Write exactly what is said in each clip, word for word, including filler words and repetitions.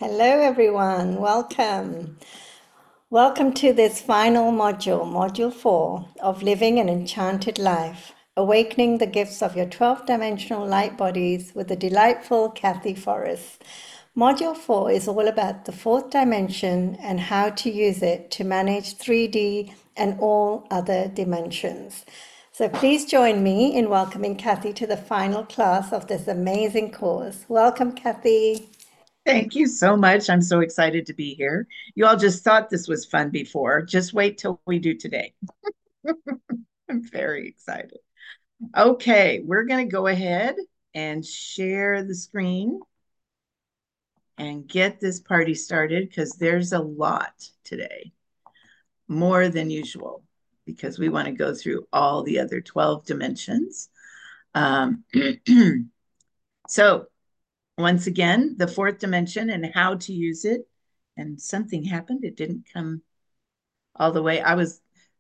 Hello, everyone. Welcome. Welcome to this final module, Module four of Living an Enchanted Life, Awakening the Gifts of Your twelve Dimensional Light Bodies with the delightful Kathy Forrest. Module four is all about the fourth dimension and how to use it to manage three D and all other dimensions. So please join me in welcoming Kathy to the final class of this amazing course. Welcome, Kathy. Thank you so much. I'm so excited to be here. You all just thought this was fun before. Just wait till we do today. I'm very excited. Okay, we're going to go ahead and share the screen and get this party started because there's a lot today, more than usual, because we want to go through all the other twelve dimensions. Um, so, once again, the fourth dimension and how to use it. And something happened. It didn't come all the way. I was,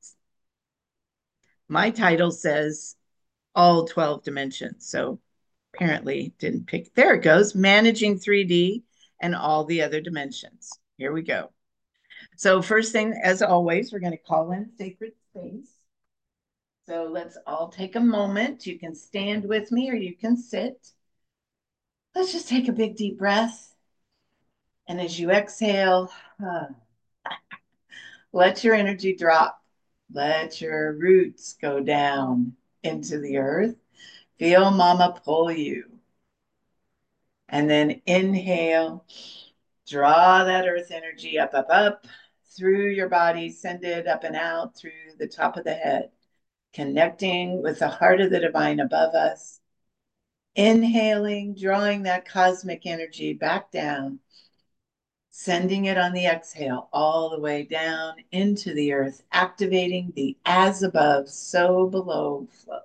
my title says all twelve dimensions. So apparently didn't pick. There it goes, managing three D and all the other dimensions. Here we go. So first thing, as always, we're going to call in sacred space. So let's all take a moment. You can stand with me or you can sit. Let's just take a big deep breath. And as you exhale, uh, let your energy drop. Let your roots go down into the earth. Feel mama pull you. And then inhale, draw that earth energy up, up, up through your body, send it up and out through the top of the head, connecting with the heart of the divine above us. Inhaling, drawing that cosmic energy back down, sending it on the exhale all the way down into the earth, activating the as above, so below flow.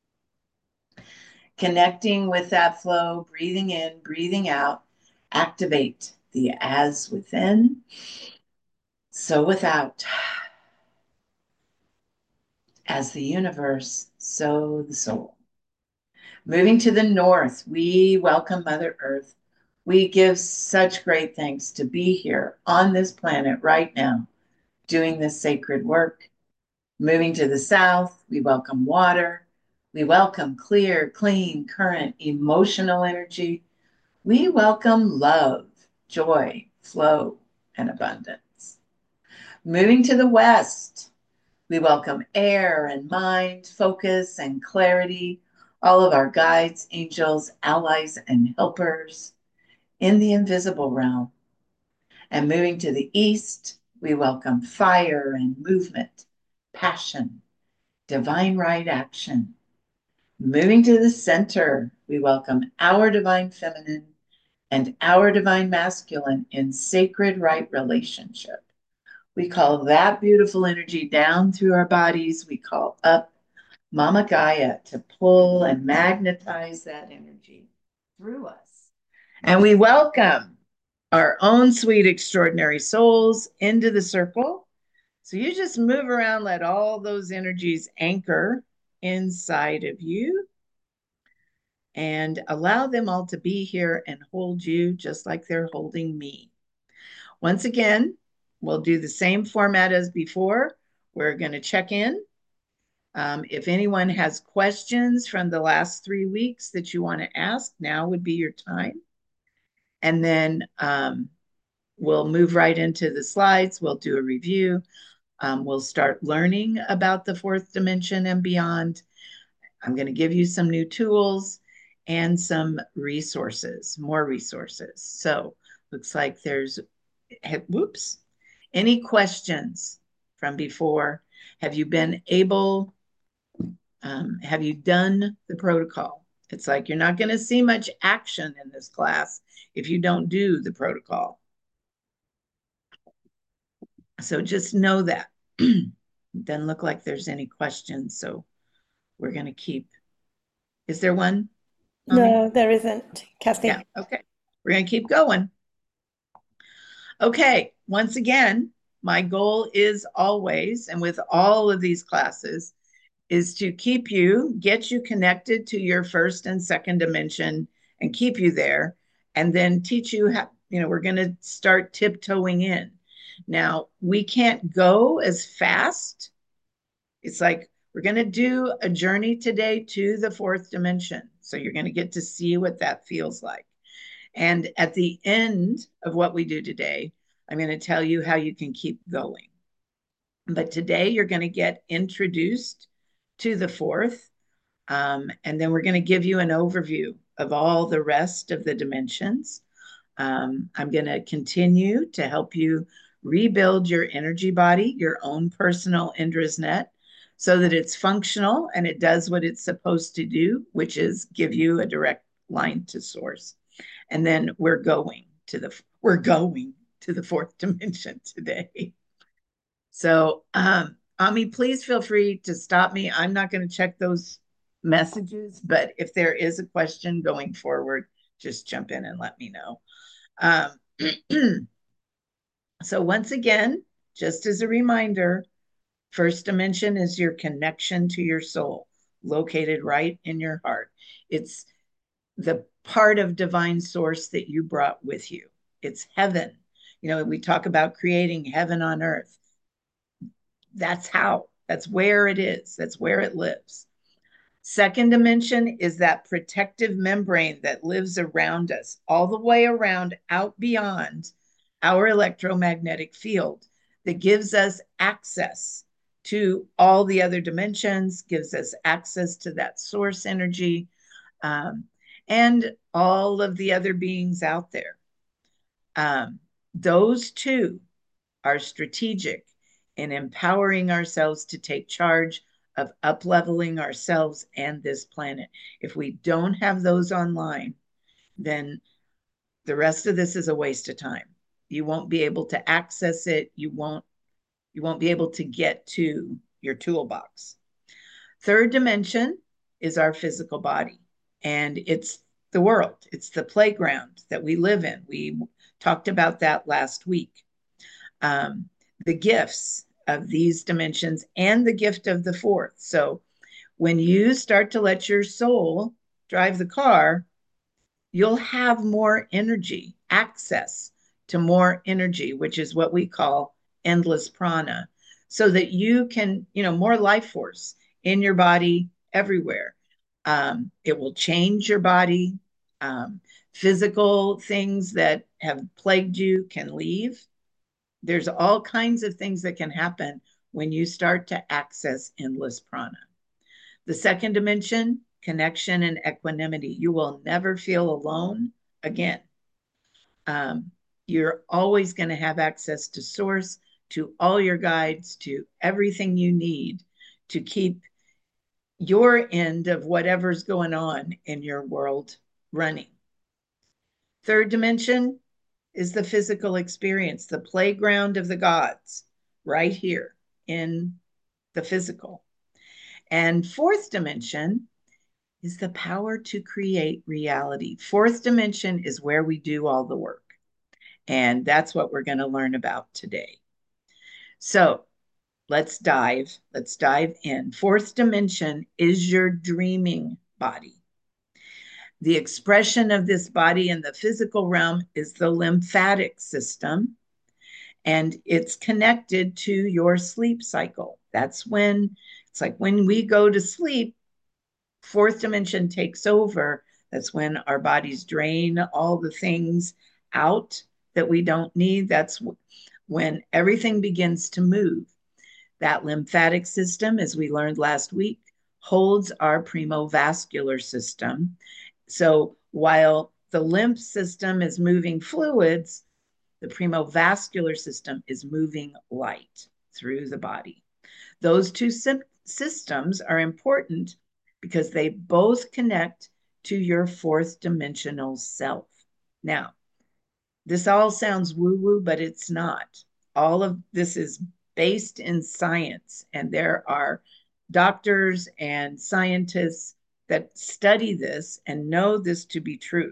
Connecting with that flow, breathing in, breathing out, activate the as within, so without. As the universe, so the soul. Moving to the north, we welcome Mother Earth. We give such great thanks to be here on this planet right now, doing this sacred work. Moving to the south, we welcome water. We welcome clear, clean, current, emotional energy. We welcome love, joy, flow, and abundance. Moving to the west, we welcome air and mind, focus and clarity, all of our guides, angels, allies, and helpers in the invisible realm. And moving to the east, we welcome fire and movement, passion, divine right action. Moving to the center, we welcome our divine feminine and our divine masculine in sacred right relationship. We call that beautiful energy down through our bodies. We call up Mama Gaia to pull and magnetize that energy through us. And we welcome our own sweet, extraordinary souls into the circle. So you just move around, let all those energies anchor inside of you and allow them all to be here and hold you just like they're holding me. Once again, we'll do the same format as before. We're going to check in. Um, if anyone has questions from the last three weeks that you want to ask, now would be your time. And then um, we'll move right into the slides. We'll do a review. Um, we'll start learning about the fourth dimension and beyond. I'm going to give you some new tools and some resources, more resources. So looks like there's, whoops, any questions from before? Have you been able, um, have you done the protocol? It's like you're not going to see much action in this class if you don't do the protocol. So just know that. Doesn't look like there's any questions, so we're going to keep. Is there one, Mommy? No, there isn't, Yeah, Kathy. okay. We're going to keep going. Okay, once again, my goal is always, and with all of these classes, is to keep you, get you connected to your first and second dimension and keep you there, and then teach you how, you know, we're going to start tiptoeing in. Now, we can't go as fast. It's like we're going to do a journey today to the fourth dimension. So you're going to get to see what that feels like. And at the end of what we do today, I'm going to tell you how you can keep going. But today you're going to get introduced to the fourth. Um, and then we're going to give you an overview of all the rest of the dimensions. Um, I'm going to continue to help you rebuild your energy body, your own personal Indra's net, so that it's functional and it does what it's supposed to do, which is give you a direct line to source. And then we're going to the we're going to the fourth dimension today. So, um, Ami, please feel free to stop me. I'm not going to check those messages, but if there is a question going forward, just jump in and let me know. Um, so, once again, just as a reminder, first dimension is your connection to your soul, located right in your heart. It's the part of divine source that you brought with you. It's heaven. You know, we talk about creating heaven on earth. That's how, that's where it is, that's where it lives. Second dimension is that protective membrane that lives around us, all the way around, out beyond our electromagnetic field, that gives us access to all the other dimensions, gives us access to that source energy, um, and all of the other beings out there. Um, those two are strategic in empowering ourselves to take charge of up-leveling ourselves and this planet. If we don't have those online, then the rest of this is a waste of time. You won't be able to access it. You won't, you won't be able to get to your toolbox. Third dimension is our physical body, and it's the world. It's the playground that we live in. We talked about that last week. Um, the gifts of these dimensions and the gift of the fourth. So when you start to let your soul drive the car, you'll have more energy, access to more energy, which is what we call endless prana, so that you can, you know, more life force in your body everywhere. Um, it will change your body. Um, physical things that have plagued you can leave. There's all kinds of things that can happen when you start to access endless prana. The second dimension, connection and equanimity. You will never feel alone again. Um, you're always going to have access to source, to all your guides, to everything you need to keep your end of whatever's going on in your world running. Third dimension is the physical experience, the playground of the gods, right here in the physical. And fourth dimension is the power to create reality. Fourth dimension is where we do all the work. And that's what we're going to learn about today. So let's dive, let's dive in. Fourth dimension is your dreaming body. The expression of this body in the physical realm is the lymphatic system, and it's connected to your sleep cycle. That's when it's like when we go to sleep, fourth dimension takes over. That's when our bodies drain all the things out that we don't need. That's when everything begins to move. That lymphatic system, as we learned last week, holds our premovascular system. So while the lymph system is moving fluids, the premovascular system is moving light through the body. Those two systems are important because they both connect to your fourth dimensional self. Now, this all sounds woo-woo, but it's not. All of this is based in science, and there are doctors and scientists that study this and know this to be true.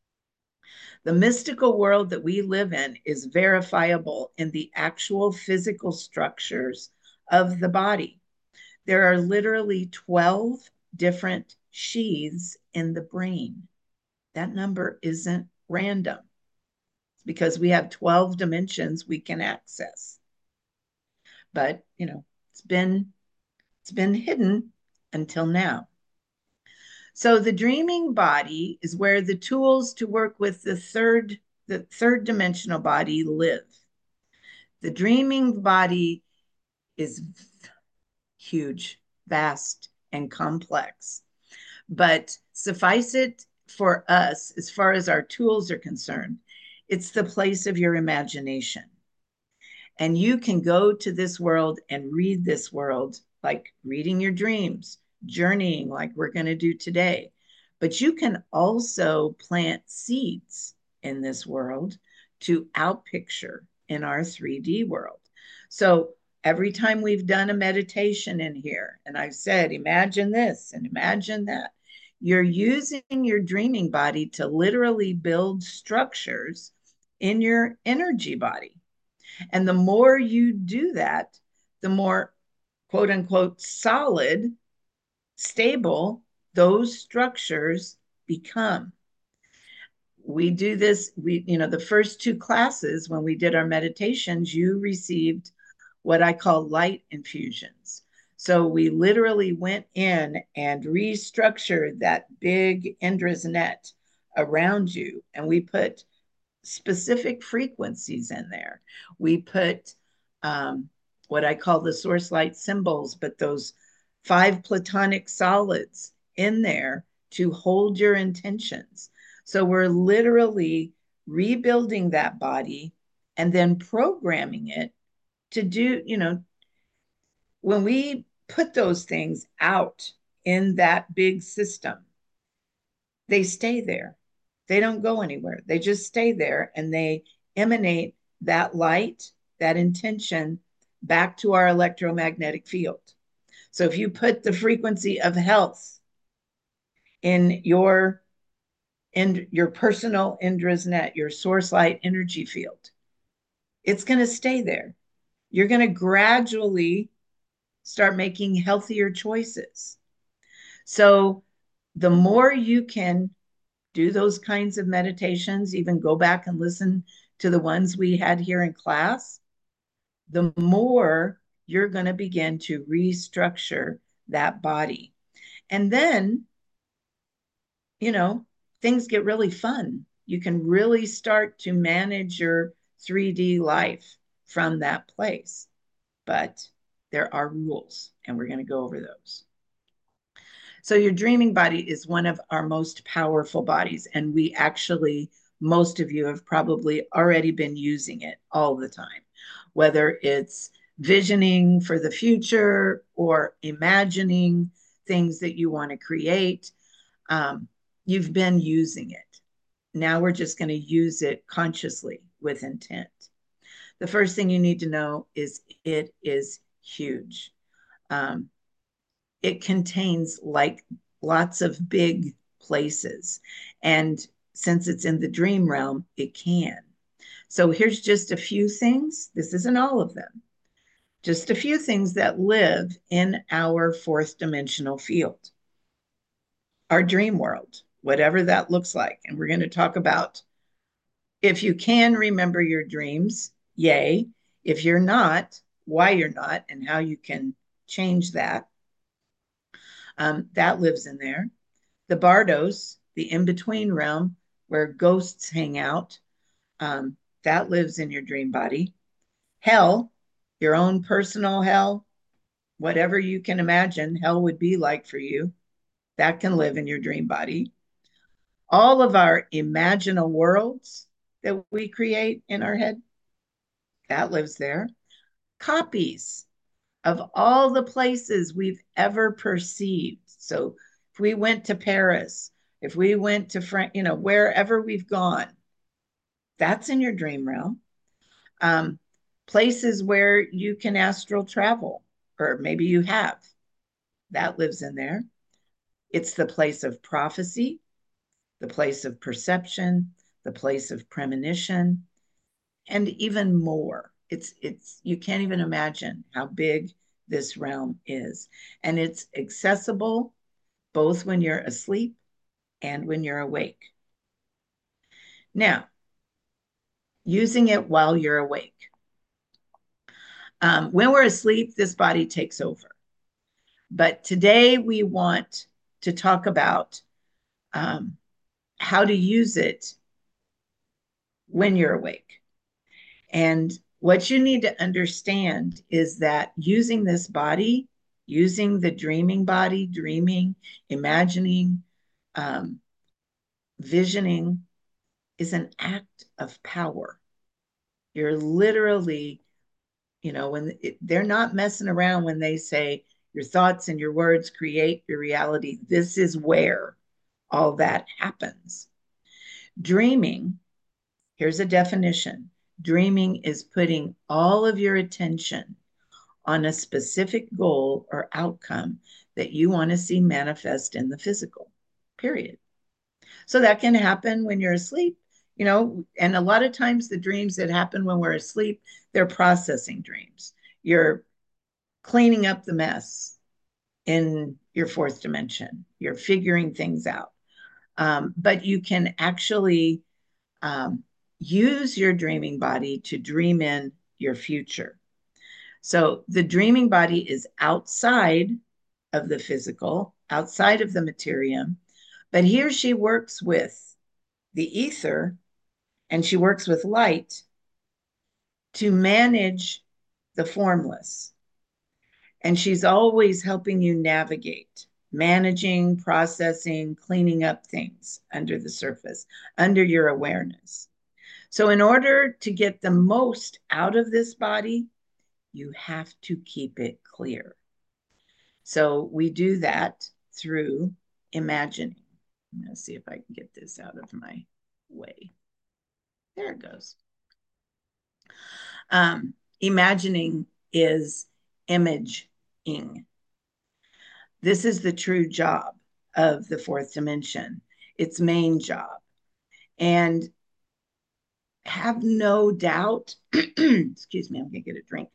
The mystical world that we live in is verifiable in the actual physical structures of the body. There are literally twelve different sheaths in the brain. That number isn't random. because we have twelve dimensions we can access. But, you know, it's been it's been hidden until now. So the dreaming body is where the tools to work with the third the third dimensional body live. The dreaming body is huge, vast, and complex. But suffice it for us, as far as our tools are concerned, it's the place of your imagination. And you can go to this world and read this world, like reading your dreams, journeying, like we're going to do today. But you can also plant seeds in this world to outpicture in our three D world. So every time we've done a meditation in here, and I've said, imagine this and imagine that, you're using your dreaming body to literally build structures in your energy body. And the more you do that, the more quote unquote solid, stable those structures become. We do this, we, you know, the first two classes when we did our meditations, you received what I call light infusions. So we literally went in and restructured that big Indra's net around you, and we put specific frequencies in there. We put um, what I call the source light symbols, but those five platonic solids in there to hold your intentions. So we're literally rebuilding that body and then programming it to do, you know, when we put those things out in that big system, they stay there. They don't go anywhere. They just stay there and they emanate that light, that intention back to our electromagnetic field. So if you put the frequency of health in your in your personal Indra's net, your source light energy field, it's going to stay there. You're going to gradually start making healthier choices. So the more you can do those kinds of meditations, even go back and listen to the ones we had here in class, the more you're going to begin to restructure that body. And then, you know, things get really fun. You can really start to manage your three D life from that place. But there are rules, and we're going to go over those. So your dreaming body is one of our most powerful bodies, and we actually, most of you have probably already been using it all the time, whether it's visioning for the future or imagining things that you want to create. Um, you've been using it. Now we're just going to use it consciously with intent. The first thing you need to know is it is huge. Um, it contains like lots of big places. And since it's in the dream realm, it can. So here's just a few things. This isn't all of them. Just a few things that live in our fourth dimensional field. Our dream world, whatever that looks like. And we're going to talk about if you can remember your dreams, yay. If you're not, why you're not, and how you can change that. Um, that lives in there. The Bardos, the in-between realm where ghosts hang out, um, that lives in your dream body. Hell, your own personal hell, whatever you can imagine hell would be like for you, that can live in your dream body. All of our imaginal worlds that we create in our head, that lives there. Copies of all the places we've ever perceived. So if we went to Paris, if we went to France, you know, wherever we've gone, that's in your dream realm. Um, places where you can astral travel, or maybe you have, that lives in there. It's the place of prophecy, the place of perception, the place of premonition, and even more. It's it's you can't even imagine how big this realm is. And it's accessible both when you're asleep and when you're awake. Now, using it while you're awake. Um, when we're asleep, this body takes over. But today we want to talk about um, how to use it when you're awake. And what you need to understand is that using this body, using the dreaming body, dreaming, imagining, um, visioning, is an act of power. You're literally, you know, when it, they're not messing around when they say your thoughts and your words create your reality. This is where all that happens. Dreaming, here's a definition. Dreaming is putting all of your attention on a specific goal or outcome that you want to see manifest in the physical, period. So that can happen when you're asleep, you know, and a lot of times the dreams that happen when we're asleep, they're processing dreams. You're cleaning up the mess in your fourth dimension, you're figuring things out. Um, but you can actually um, use your dreaming body to dream in your future. So the dreaming body is outside of the physical, outside of the materium, but here she works with the ether and she works with light to manage the formless. And she's always helping you navigate, managing, processing, cleaning up things under the surface, under your awareness. So, in order to get the most out of this body, you have to keep it clear. So, we do that through imagining. I'm going to see if I can get this out of my way. There it goes. Um, imagining is imaging. This is the true job of the fourth dimension, its main job. And have no doubt, excuse me, I'm going to get a drink.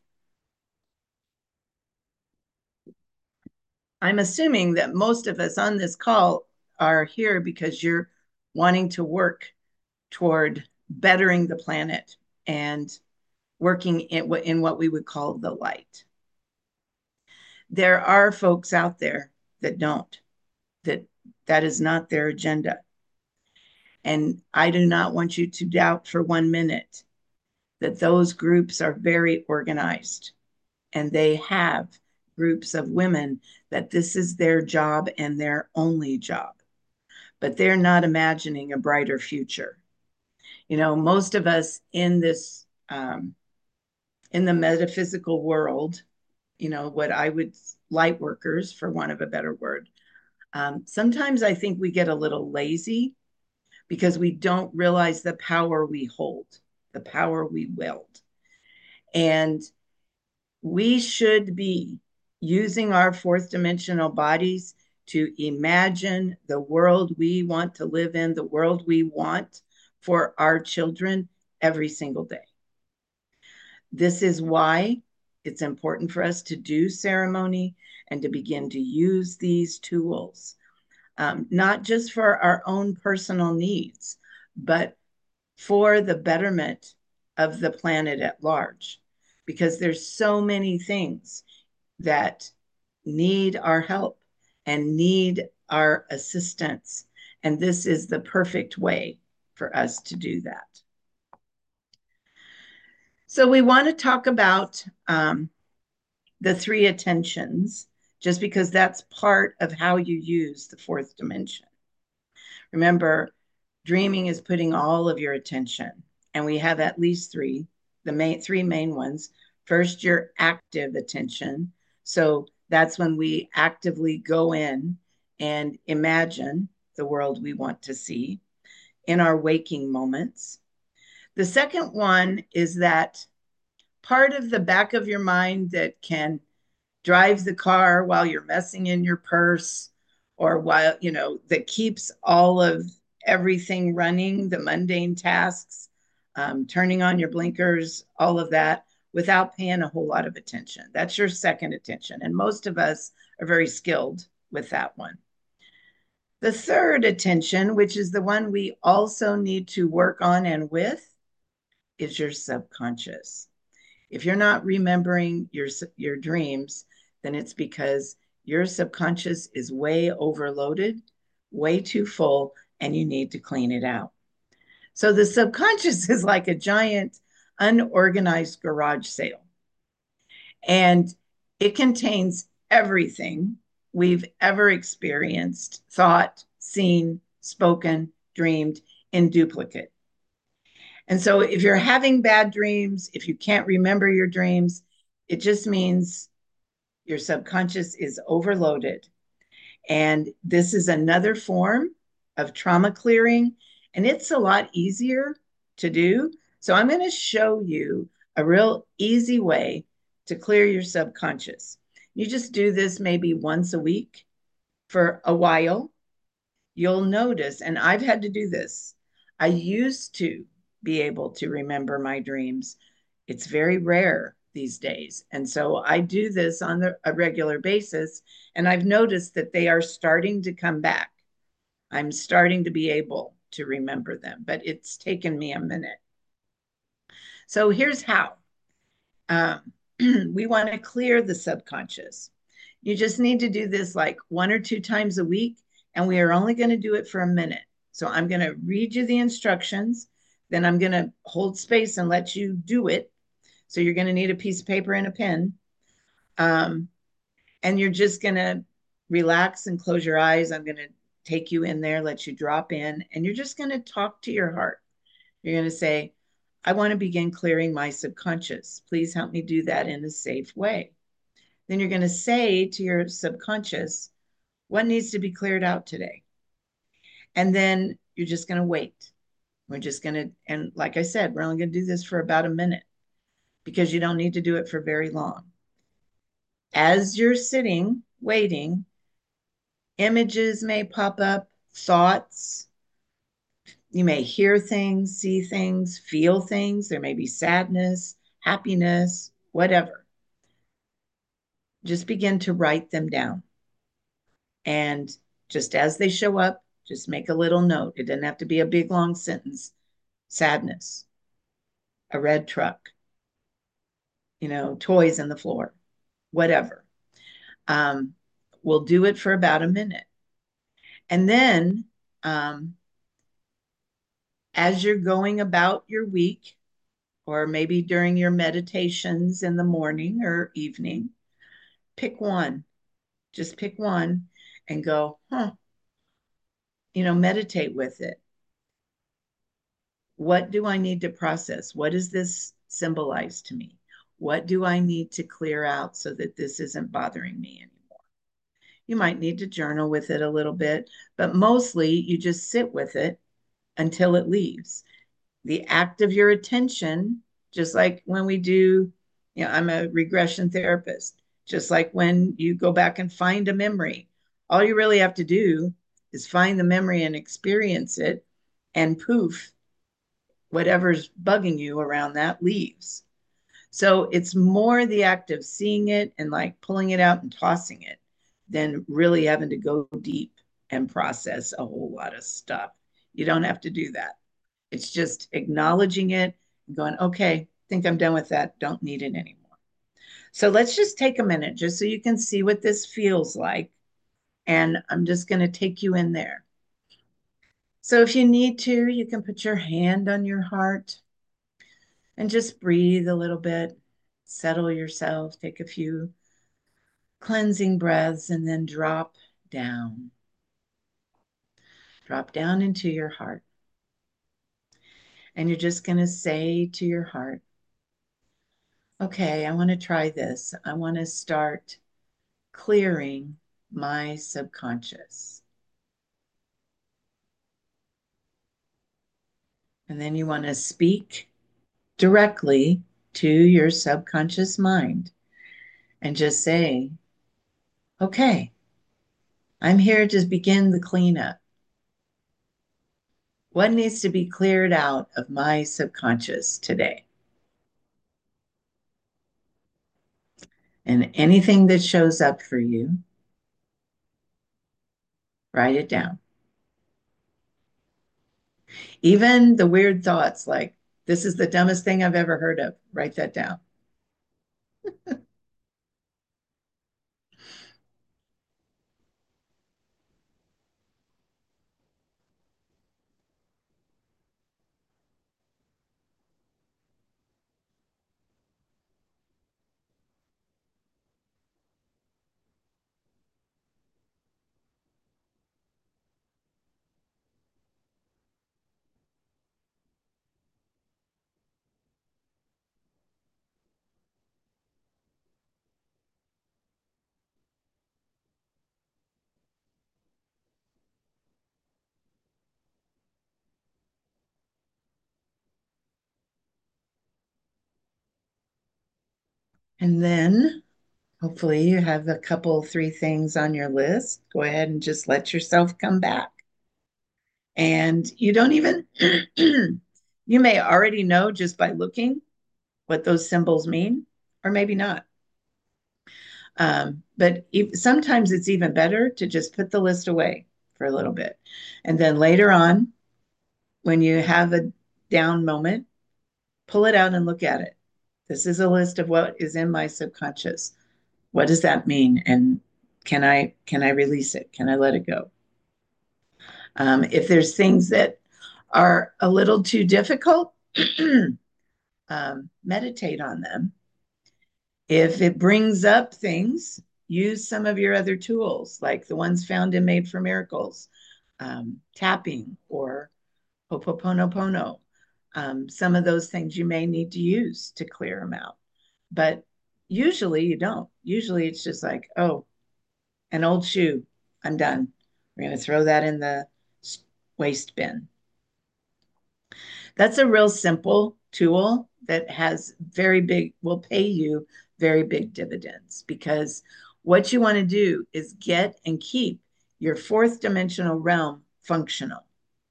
I'm assuming that most of us on this call are here because you're wanting to work toward bettering the planet and working in, in what we would call the light. There are folks out there that don't, that that is not their agenda. And I do not want you to doubt for one minute that those groups are very organized and they have groups of women that this is their job and their only job. But they're not imagining a brighter future. You know, most of us in this, um, in the metaphysical world, you know, what I would, light workers, for want of a better word, um, sometimes I think we get a little lazy because we don't realize the power we hold, the power we wield. And we should be using our fourth dimensional bodies to imagine the world we want to live in, the world we want for our children every single day. This is why it's important for us to do ceremony and to begin to use these tools, um, not just for our own personal needs, but for the betterment of the planet at large, because there's so many things that need our help and need our assistance. And this is the perfect way for us to do that. So we want to talk about um, the three attentions, just because that's part of how you use the fourth dimension. Remember, dreaming is putting all of your attention, and we have at least three, the main three main ones. First, your active attention. So that's when we actively go in and imagine the world we want to see in our waking moments. The second one is that part of the back of your mind that can drive the car while you're messing in your purse, or while, you know, that keeps all of everything running, the mundane tasks, um, turning on your blinkers, all of that, without paying a whole lot of attention. That's your second attention. And most of us are very skilled with that one. The third attention, which is the one we also need to work on and with, is your subconscious. If you're not remembering your your dreams, then it's because your subconscious is way overloaded, way too full, and you need to clean it out. So the subconscious is like a giant unorganized garage sale, and it contains everything we've ever experienced, thought, seen, spoken, dreamed in duplicate. And so if you're having bad dreams, if you can't remember your dreams, it just means your subconscious is overloaded. And this is another form of trauma clearing, and it's a lot easier to do. So I'm going to show you a real easy way to clear your subconscious. You just do this maybe once a week for a while. You'll notice, and I've had to do this. I used to be able to remember my dreams. It's very rare these days. And so I do this on a regular basis, and I've noticed that they are starting to come back. I'm starting to be able to remember them, but it's taken me a minute. So here's how. Um, we want to clear the subconscious. You just need to do this like one or two times a week, and we are only going to do it for a minute. So I'm going to read you the instructions, then I'm going to hold space and let you do it. So you're going to need a piece of paper and a pen. Um, and you're just going to relax and close your eyes. I'm going to take you in there, let you drop in, and you're just going to talk to your heart. You're going to say, I want to begin clearing my subconscious. Please help me do that in a safe way. Then you're going to say to your subconscious, what needs to be cleared out today? And then you're just going to wait. We're just going to, and like I said, we're only going to do this for about a minute because you don't need to do it for very long. As you're sitting, waiting, images may pop up, thoughts. You may hear things, see things, feel things. There may be sadness, happiness, whatever. Just begin to write them down. And just as they show up, just make a little note. It doesn't have to be a big, long sentence. Sadness, a red truck, you know, toys on the floor, whatever. Um, we'll do it for about a minute. And then um, as you're going about your week, or maybe during your meditations in the morning or evening, pick one. Just pick one and go, huh, you know, meditate with it. What do I need to process? What does this symbolize to me? What do I need to clear out so that this isn't bothering me anymore? You might need to journal with it a little bit, but mostly you just sit with it until it leaves. The act of your attention, just like when we do, you know, I'm a regression therapist, just like when you go back and find a memory, all you really have to do is find the memory and experience it, and poof, whatever's bugging you around that leaves. So it's more the act of seeing it and like pulling it out and tossing it than really having to go deep and process a whole lot of stuff. You don't have to do that. It's just acknowledging it and going, okay, I think I'm done with that. Don't need it anymore. So let's just take a minute just so you can see what this feels like. And I'm just going to take you in there. So if you need to, you can put your hand on your heart and just breathe a little bit, settle yourself, take a few cleansing breaths, and then drop down. Drop down into your heart. And you're just going to say to your heart, okay, I want to try this. I want to start clearing my subconscious. And then you want to speak directly to your subconscious mind and just say, okay, I'm here to begin the cleanup. What needs to be cleared out of my subconscious today? And anything that shows up for you, write it down. Even the weird thoughts like, This is the dumbest thing I've ever heard of. Write that down. And then hopefully you have a couple, three things on your list. Go ahead and just let yourself come back. And you don't even, you may already know just by looking what those symbols mean, or maybe not. Um, but e- sometimes it's even better to just put the list away for a little bit. And then later on, when you have a down moment, pull it out and look at it. This is a list of what is in my subconscious. What does that mean? And can I can I release it? Can I let it go? Um, if there's things that are a little too difficult, um, meditate on them. If it brings up things, use some of your other tools, like the ones found in Made for Miracles, um, tapping or Ho'oponopono. Um, some of those things you may need to use to clear them out. But usually you don't. Usually it's just like, oh, an old shoe. I'm done. We're going to throw that in the waste bin. That's a real simple tool that has very big, will pay you very big dividends, because what you want to do is get and keep your fourth dimensional realm functional.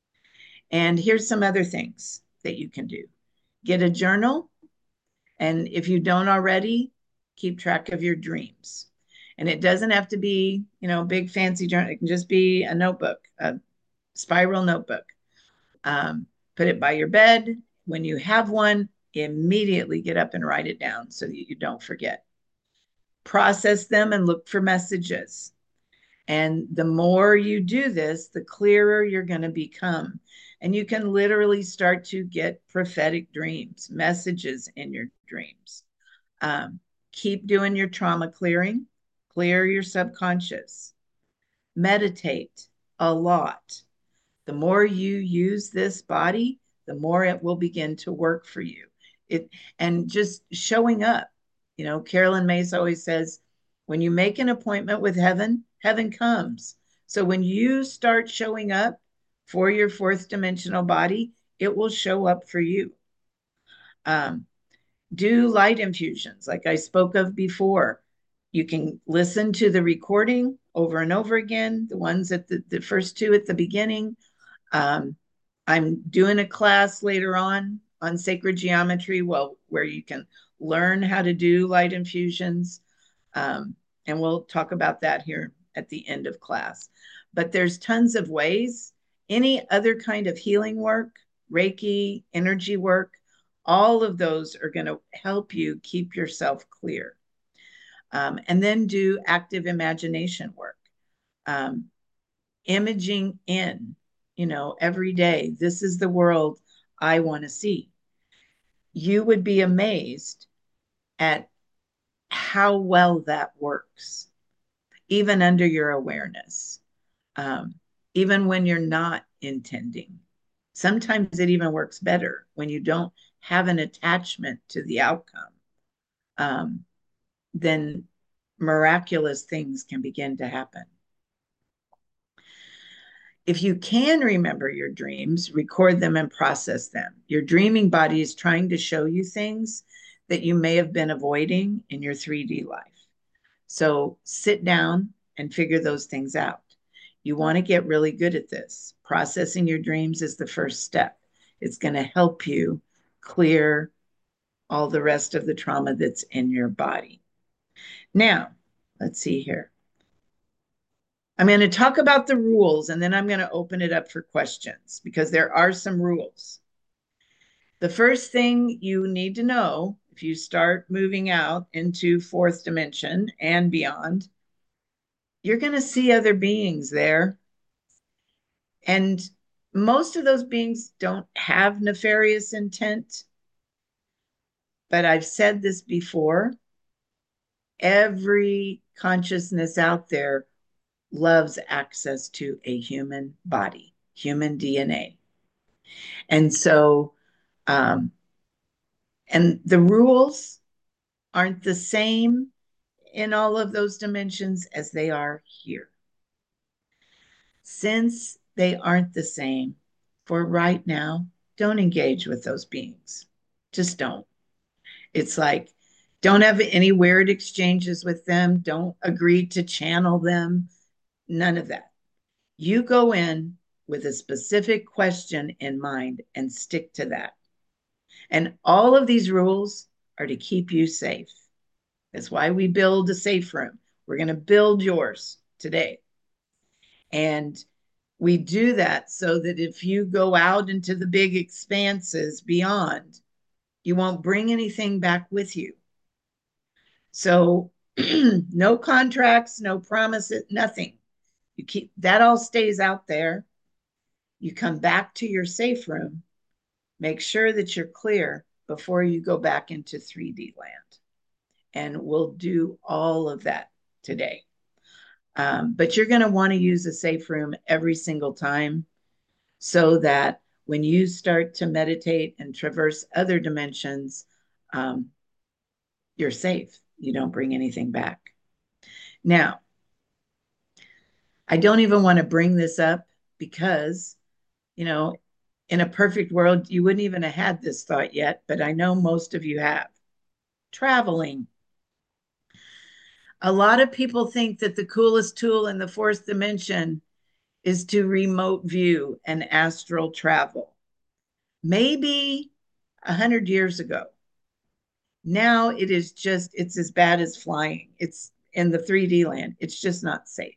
And here's some other things that you can do. Get a journal, and if you don't already, keep track of your dreams. And it doesn't have to be, you know, big fancy journal. It can just be a notebook, a spiral notebook. Um, put it by your bed. When you have one, immediately get up and write it down so that you don't forget. Process them and look for messages. And the more you do this, the clearer you're going to become. And you can literally start to get prophetic dreams, messages in your dreams. Um, keep doing your trauma clearing, clear your subconscious, meditate a lot. The more you use this body, the more it will begin to work for you. It and just showing up. You know, Carolyn Mace always says, when you make an appointment with heaven, heaven comes. So when you start showing up for your fourth dimensional body, it will show up for you. Um, do light infusions, like I spoke of before. You can listen to the recording over and over again, the ones at the, the first two at the beginning. Um, I'm doing a class later on on sacred geometry, well, where you can learn how to do light infusions. Um, and we'll talk about that here at the end of class. But there's tons of ways. Any other kind of healing work, Reiki, energy work, all of those are going to help you keep yourself clear. Um, and then do active imagination work. Um, imaging in, you know, every day, this is the world I want to see. You would be amazed at how well that works, even under your awareness, um, even when you're not intending. Sometimes it even works better when you don't have an attachment to the outcome. Um, then miraculous things can begin to happen. If you can remember your dreams, record them and process them. Your dreaming body is trying to show you things that you may have been avoiding in your three D life. So sit down and figure those things out. You want to get really good at this. Processing your dreams is the first step. It's going to help you clear all the rest of the trauma that's in your body. Now, let's see here. I'm going to talk about the rules, and then I'm going to open it up for questions, because there are some rules. The first thing you need to know if you start moving out into fourth dimension and beyond, you're going to see other beings there. And most of those beings don't have nefarious intent. But I've said this before, every consciousness out there loves access to a human body, human D N A. And so, um, and the rules aren't the same in all of those dimensions as they are here. Since they aren't the same, for right now, don't engage with those beings. Just don't. It's like, don't have any weird exchanges with them. Don't agree to channel them. None of that. You go in with a specific question in mind and stick to that. And all of these rules are to keep you safe. That's why we build a safe room. We're going to build yours today. And we do that so that if you go out into the big expanses beyond, you won't bring anything back with you. So no contracts, no promises, nothing. You keep that all stays out there. You come back to your safe room, make sure that you're clear before you go back into three D land. And we'll do all of that today. Um, but you're going to want to use a safe room every single time so that when you start to meditate and traverse other dimensions, um, you're safe. You don't bring anything back. Now, I don't even want to bring this up because, you know, in a perfect world, you wouldn't even have had this thought yet, but I know most of you have. Traveling. A lot of people think that the coolest tool in the fourth dimension is to remote view and astral travel. Maybe a hundred years ago. Now it is just, it's as bad as flying. It's in the three D land. It's just not safe.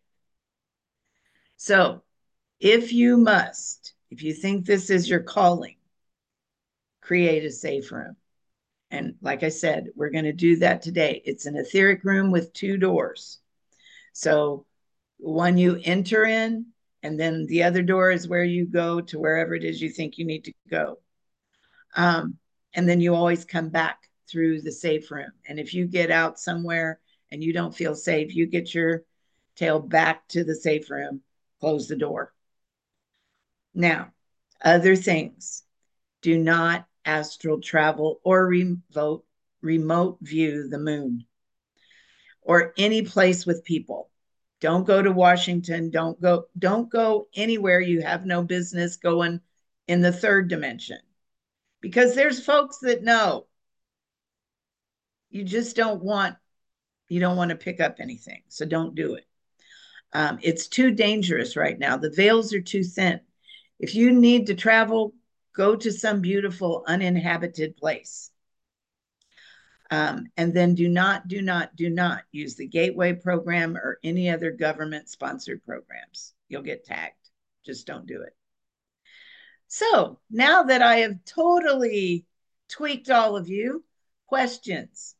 So if you must, if you think this is your calling, create a safe room. And like I said, we're going to do that today. It's an etheric room with two doors. So one you enter in, and then the other door is where you go to wherever it is you think you need to go. Um, and then you always come back through the safe room. And if you get out somewhere and you don't feel safe, you get your tail back to the safe room, close the door. Now, other things. Do not astral travel or remote, remote view the moon or any place with people. Don't go to Washington. Don't go, don't go anywhere you have no business going in the third dimension. Because there's folks that know. You just don't want, you don't want to pick up anything. So don't do it. Um, it's too dangerous right now. The veils are too thin. If you need to travel, go to some beautiful uninhabited place. Um, and then do not, do not, do not use the Gateway program or any other government sponsored programs. You'll get tagged. Just don't do it. So now that I have totally tweaked all of you, questions?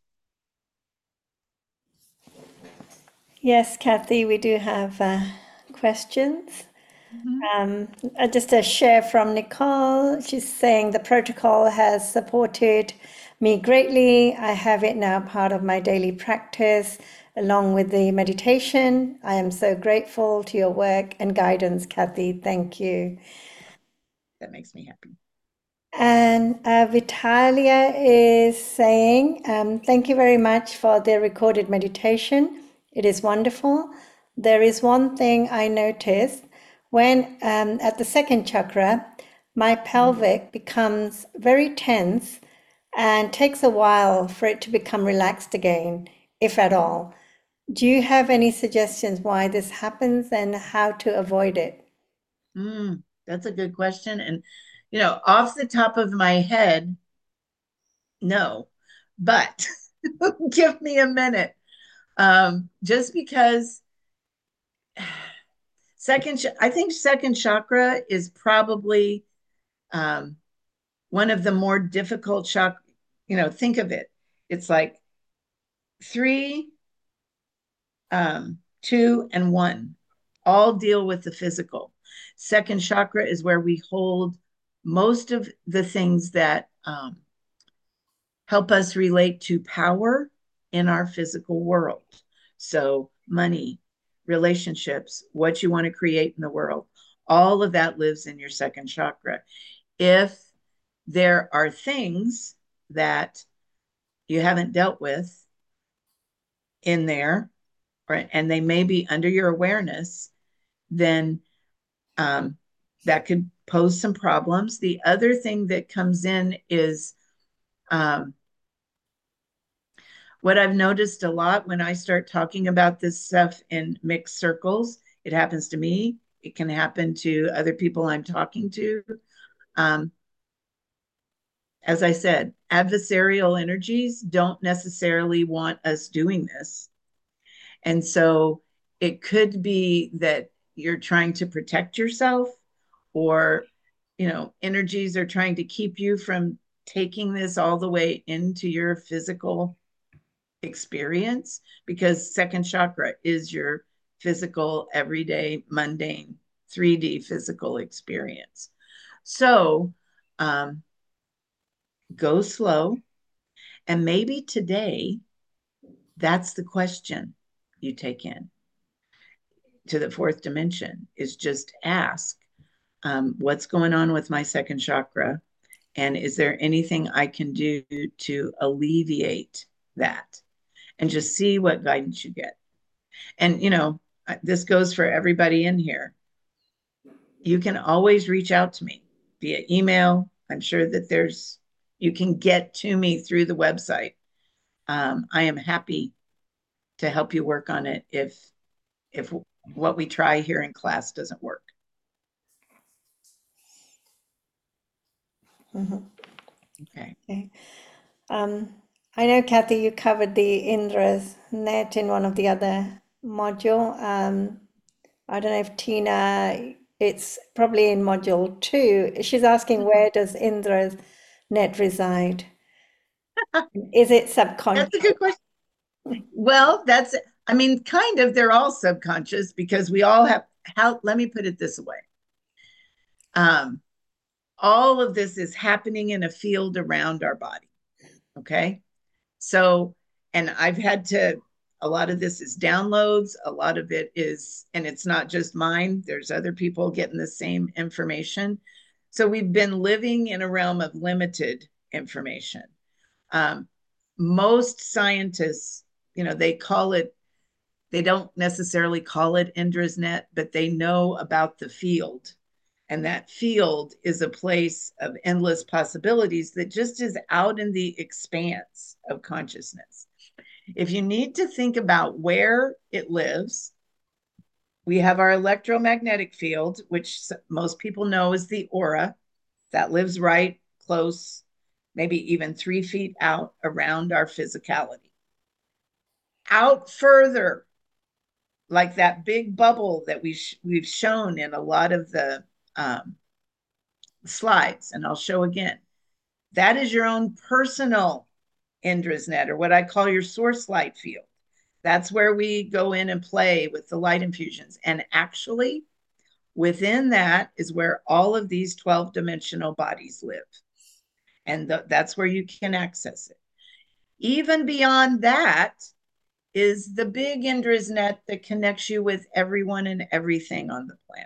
Yes, Kathy, we do have uh, questions. Mm-hmm. Um, uh, just a share from Nicole. She's saying the protocol has supported me greatly. I have it now part of my daily practice along with the meditation. I am so grateful to your work and guidance, Kathy. Thank you. That makes me happy. And uh, Vitalia is saying, um, thank you very much for the recorded meditation. It is wonderful. There is one thing I noticed when um, at the second chakra, my pelvic becomes very tense and takes a while for it to become relaxed again, if at all. Do you have any suggestions why this happens and how to avoid it? Mm, that's a good question. And, you know, off the top of my head, no, but give me a minute. Um, just because second, I think second chakra is probably um, one of the more difficult shock, you know, think of it. It's like three, um, two, and one all deal with the physical. Second chakra is where we hold most of the things that um, help us relate to power in our physical world. So, money, relationships, what you want to create in the world, all of that lives in your second chakra. If there are things that you haven't dealt with in there, or, and they may be under your awareness, then um, that could pose some problems. The other thing that comes in is um, what I've noticed a lot when I start talking about this stuff in mixed circles. It happens to me. It can happen to other people I'm talking to. Um, as I said, adversarial energies don't necessarily want us doing this. And so it could be that you're trying to protect yourself, or, you know, energies are trying to keep you from taking this all the way into your physical experience, because second chakra is your physical, everyday, mundane, three D physical experience. So um, go slow. And maybe today, that's the question you take in to the fourth dimension, is just ask, um, what's going on with my second chakra? And is there anything I can do to alleviate that? And just see what guidance you get. And, you know, this goes for everybody in here. You can always reach out to me via email. I'm sure that there's, you can get to me through the website. Um, I am happy to help you work on it if, if what we try here in class doesn't work. Mm-hmm. Okay. Okay. Um, I know, Kathy, you covered the Indra's net in one of the other module. Um, I don't know if Tina, it's probably in module two. She's asking, where does Indra's net reside? Is it subconscious? That's a good question. Well, that's, I mean, kind of, they're all subconscious because we all have, how, let me put it this way. Um, all of this is happening in a field around our body. Okay. So, and I've had to, a lot of this is downloads, a lot of it is, and it's not just mine, there's other people getting the same information. So we've been living in a realm of limited information. Um, most scientists, you know, they call it, they don't necessarily call it Indra's net, but they know about the field. And that field is a place of endless possibilities that just is out in the expanse of consciousness. If you need to think about where it lives, we have our electromagnetic field, which most people know is the aura, that lives right close, maybe even three feet out around our physicality. Out further, like that big bubble that we sh- we've shown in a lot of the um, slides, and I'll show again. That is your own personal Indra's net, or what I call your source light field. That's where we go in and play with the light infusions. And actually, within that is where all of these twelve dimensional bodies live. And th- that's where you can access it. Even beyond that is the big Indra's net that connects you with everyone and everything on the planet.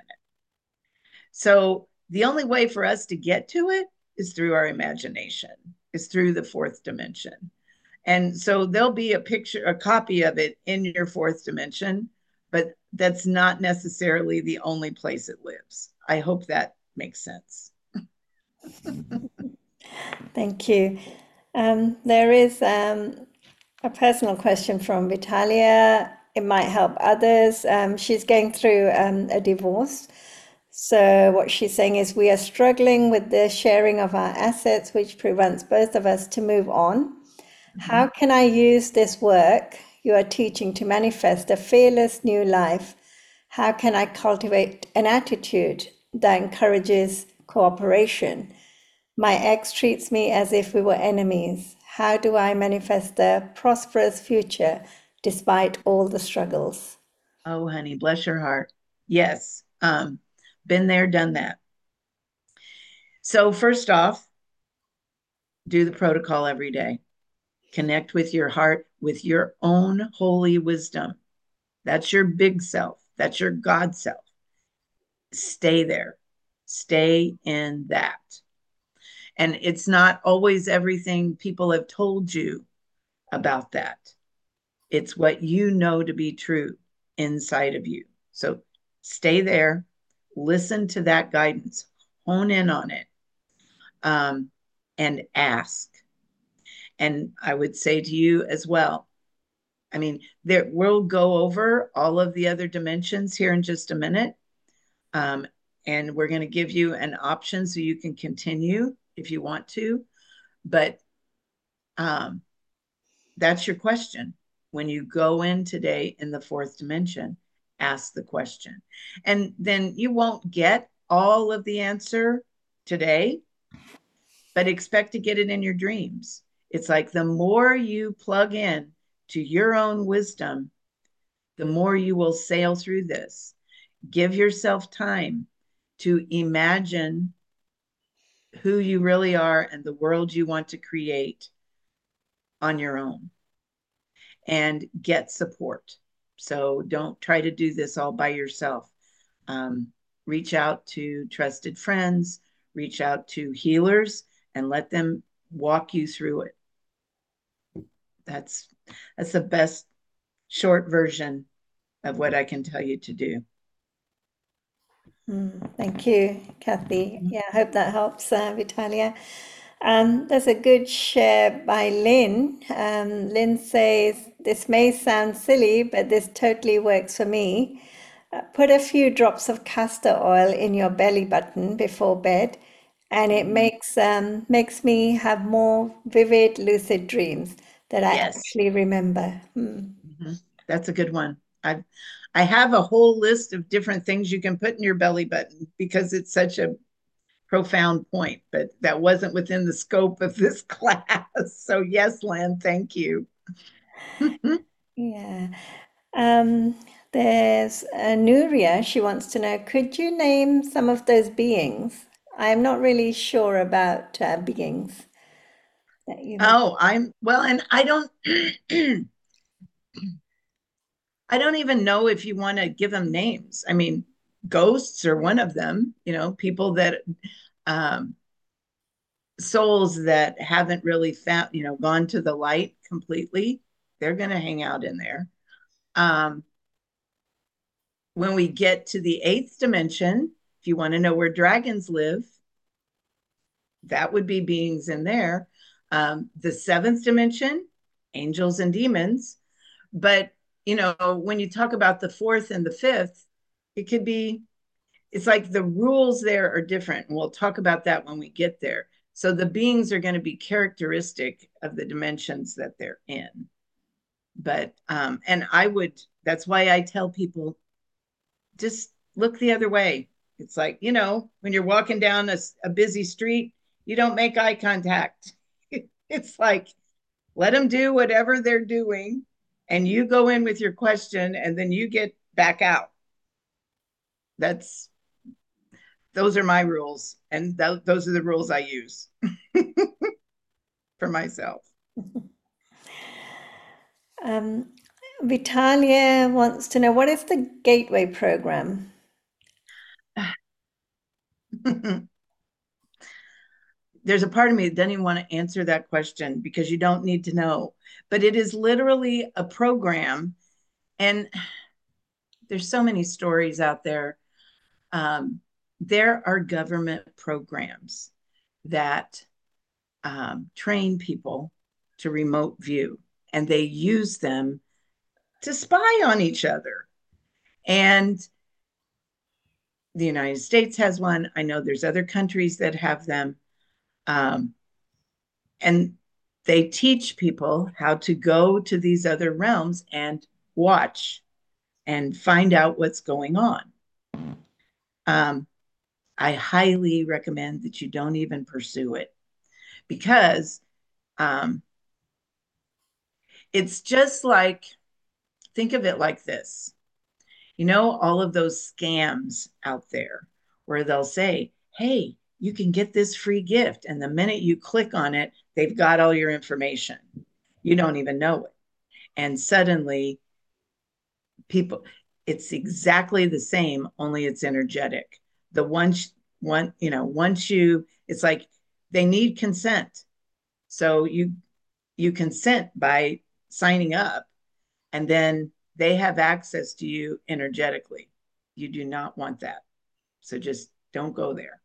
So the only way for us to get to it is through our imagination, is through the fourth dimension. And so there'll be a picture, a copy of it in your fourth dimension, but that's not necessarily the only place it lives. I hope that makes sense. Thank you. Um, there is um, a personal question from Vitalia. It might help others. Um, she's going through um, a divorce. So what she's saying is, we are struggling with the sharing of our assets, which prevents both of us to move on. Mm-hmm. How can I use this work you are teaching to manifest a fearless new life? How can I cultivate an attitude that encourages cooperation? My ex treats me as if we were enemies. How do I manifest a prosperous future despite all the struggles? Oh, honey, bless your heart. Yes. Um, been there, done that. So, first off, do the protocol every day. Connect with your heart, with your own holy wisdom. That's your big self, that's your God self. Stay there, stay in that. And it's not always everything people have told you about that. It's what you know to be true inside of you. So stay there, listen to that guidance, hone in on it, um, and ask. And I would say to you as well, I mean, there we'll go over all of the other dimensions here in just a minute. Um, and we're going to give you an option so you can continue if you want to. But um, that's your question. When you go in today in the fourth dimension, ask the question. And then you won't get all of the answer today, but expect to get it in your dreams. It's like the more you plug in to your own wisdom, the more you will sail through this. Give yourself time to imagine who you really are and the world you want to create on your own, and get support. So don't try to do this all by yourself. Um, reach out to trusted friends, reach out to healers, and let them walk you through it. That's that's the best short version of what I can tell you to do. Mm, thank you, Kathy. Yeah, I hope that helps, uh, Vitalia. Um, there's a good share by Lynn. Um, Lynn says, this may sound silly, but this totally works for me. Uh, put a few drops of castor oil in your belly button before bed, and it Mhm. makes um, makes me have more vivid, lucid dreams that I Yes. actually remember. Hmm. Mm-hmm. That's a good one. I I have a whole list of different things you can put in your belly button because it's such a profound point, but that wasn't within the scope of this class. So yes, Lynn, thank you. Yeah. Um, there's uh, Nuria. She wants to know, could you name some of those beings? I'm not really sure about uh, beings that you mentioned. Oh, I'm well, and I don't I don't even know if you want to give them names. I mean, ghosts are one of them, you know, people that um souls that haven't really found, you know, gone to the light completely. They're going to hang out in there. Um when we get to the eighth dimension, if you want to know where dragons live, that would be beings in there. Um, the seventh dimension, angels and demons. But, you know, when you talk about the fourth and the fifth, it could be, it's like the rules there are different. And we'll talk about that when we get there. So the beings are going to be characteristic of the dimensions that they're in. But, um, and I would, that's why I tell people just look the other way. It's like, you know, when you're walking down a, a busy street, you don't make eye contact. It's like, let them do whatever they're doing, and you go in with your question, and then you get back out. That's those are my rules, and th- those are the rules I use for myself. Um, Vitalia wants to know, what is the Gateway program? There's a part of me that doesn't even want to answer that question because you don't need to know. But it is literally a program, and there's so many stories out there. Um, there are government programs that um, train people to remote view, and they use them to spy on each other. And the United States has one. I know there's other countries that have them. Um, and they teach people how to go to these other realms and watch and find out what's going on. Um, I highly recommend that you don't even pursue it because um, it's just like, think of it like this. You know, all of those scams out there where they'll say, hey, you can get this free gift. And the minute you click on it, they've got all your information. You don't even know it. And suddenly, people, it's exactly the same, only it's energetic. The once, one, you know, once you, it's like they need consent. So you, you consent by signing up, and then they have access to you energetically. You do not want that. So just don't go there.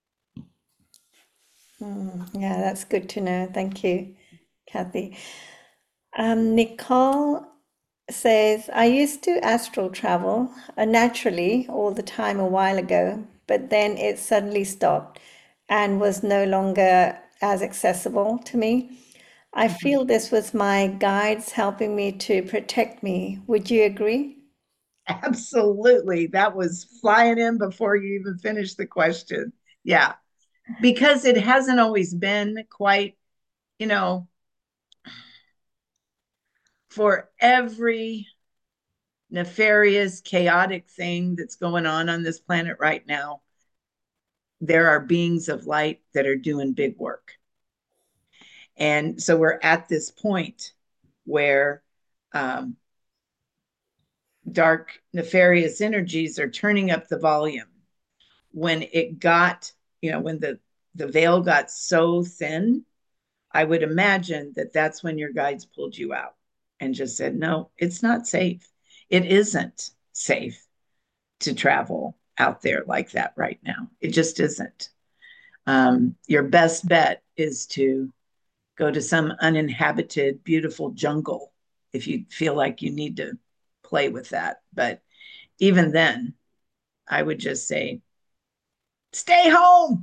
Mm, yeah, that's good to know. Thank you, Kathy. Um, Nicole says, I used to astral travel uh, naturally all the time a while ago, but then it suddenly stopped and was no longer as accessible to me. I Mhm. feel this was my guides helping me to protect me. Would you agree? Absolutely. That was flying in before you even finished the question. Yeah, because it hasn't always been quite, you know, for every nefarious, chaotic thing that's going on on this planet right now, there are beings of light that are doing big work. And so we're at this point where um, dark, nefarious energies are turning up the volume. When it got, you know, when the, the veil got so thin, I would imagine that that's when your guides pulled you out and just said, no, it's not safe. It isn't safe to travel out there like that right now. It just isn't. Um, your best bet is to go to some uninhabited, beautiful jungle if you feel like you need to play with that. But even then, I would just say, stay home.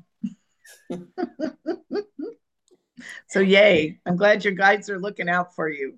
So, yay. I'm glad your guides are looking out for you.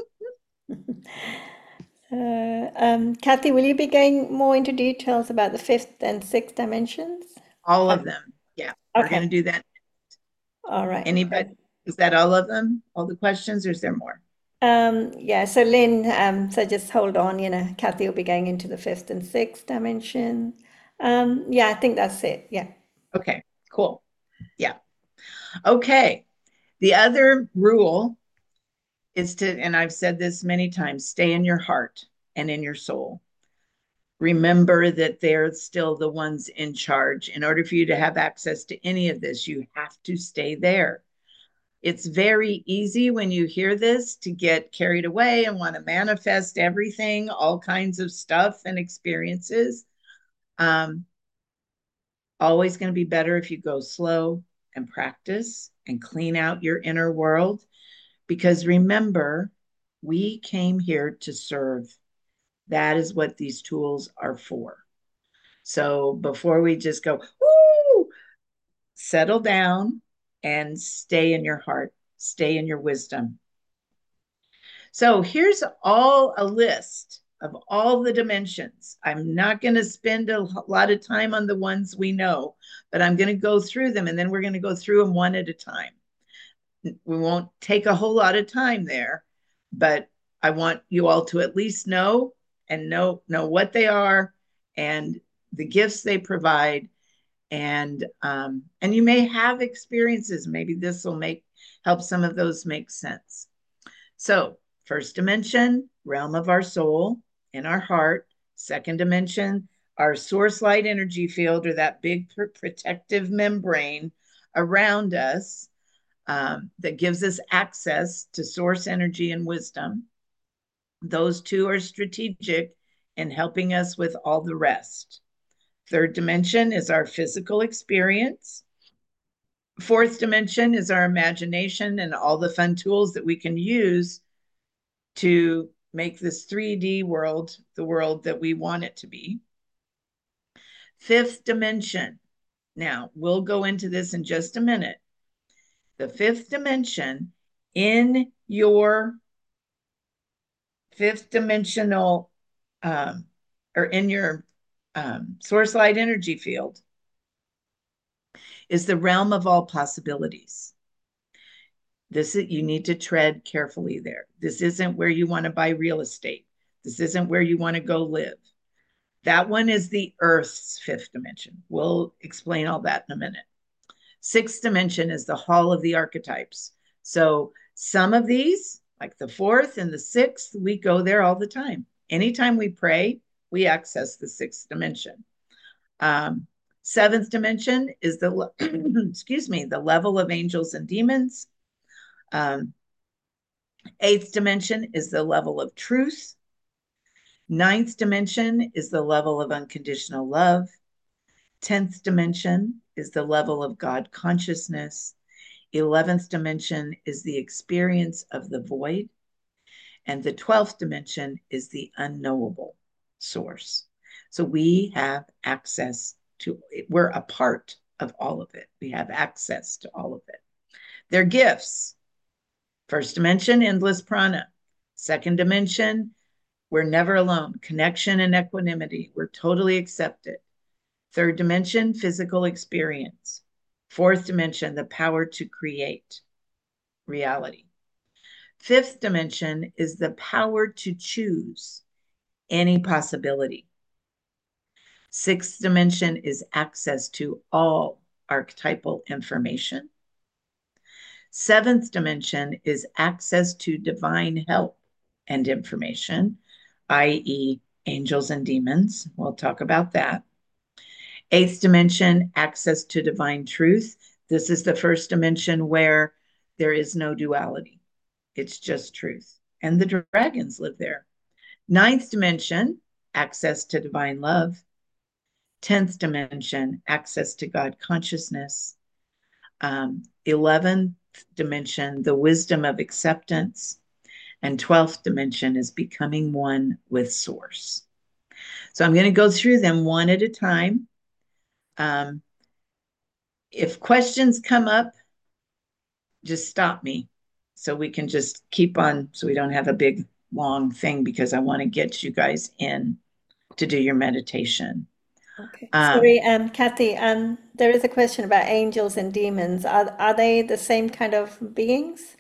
Uh, um, Kathy, will you be going more into details about the fifth and sixth dimensions? All of Um, them. Yeah, we're going okay, to do that. all right. Anybody? Is that all of them? All the questions? Or is there more? Um, yeah, so Lynn, um, so just hold on, you know, Kathy will be going into the fifth and sixth dimension. Um, yeah, I think that's it. Yeah. Okay, cool. Yeah. Okay. The other rule is to, and I've said this many times, stay in your heart and in your soul. Remember that they're still the ones in charge. In order for you to have access to any of this, you have to stay there. It's very easy when you hear this to get carried away and want to manifest everything, all kinds of stuff and experiences. Um, Always going to be better if you go slow and practice and clean out your inner world. Because remember, we came here to serve. That is what these tools are for. So before we just go, woo, settle down and stay in your heart, stay in your wisdom. So here's all a list of all the dimensions. I'm not going to spend a lot of time on the ones we know, but I'm going to go through them and then we're going to go through them one at a time. We won't take a whole lot of time there, but I want you all to at least know and know know what they are and the gifts they provide, and um, and you may have experiences. Maybe this will make help some of those make sense. So, first dimension, realm of our soul in our heart. Second dimension, our source light energy field, or that big protective membrane around us, um, that gives us access to source energy and wisdom. Those two are strategic in helping us with all the rest. Third dimension is our physical experience. Fourth dimension is our imagination and all the fun tools that we can use to make this three D world the world that we want it to be. Fifth dimension. Now, we'll go into this in just a minute. The fifth dimension in your fifth dimensional um, or in your um, source light energy field is the realm of all possibilities. This is, you need to tread carefully there. This isn't where you want to buy real estate. This isn't where you want to go live. That one is the Earth's fifth dimension. We'll explain all that in a minute. Sixth dimension is the hall of the archetypes. So some of these, like the fourth and the sixth, we go there all the time. Anytime we pray, we access the sixth dimension. Um, seventh dimension is the, excuse me, the level of angels and demons. Um, eighth dimension is the level of truth. Ninth dimension is the level of unconditional love. tenth dimension is the level of God consciousness. eleventh dimension is the experience of the void. And the twelfth dimension is the unknowable source. So we have access to it. We're a part of all of it. We have access to all of it. They're gifts. First dimension, endless prana. Second dimension, we're never alone. Connection and equanimity. We're totally accepted. Third dimension, physical experience. Fourth dimension, the power to create reality. Fifth dimension is the power to choose any possibility. Sixth dimension is access to all archetypal information. Seventh dimension is access to divine help and information, that is, angels and demons. We'll talk about that. Eighth dimension, access to divine truth. This is the first dimension where there is no duality. It's just truth. And the dragons live there. Ninth dimension, access to divine love. Tenth dimension, access to God consciousness. Um, eleventh dimension, the wisdom of acceptance. And twelfth dimension is becoming one with source. So I'm going to go through them one at a time. Um, if questions come up, just stop me so we can just keep on, so we don't have a big long thing, because I want to get you guys in to do your meditation. Okay. Um, Sorry, um, Kathy, um, there is a question about angels and demons. Are are they the same kind of beings?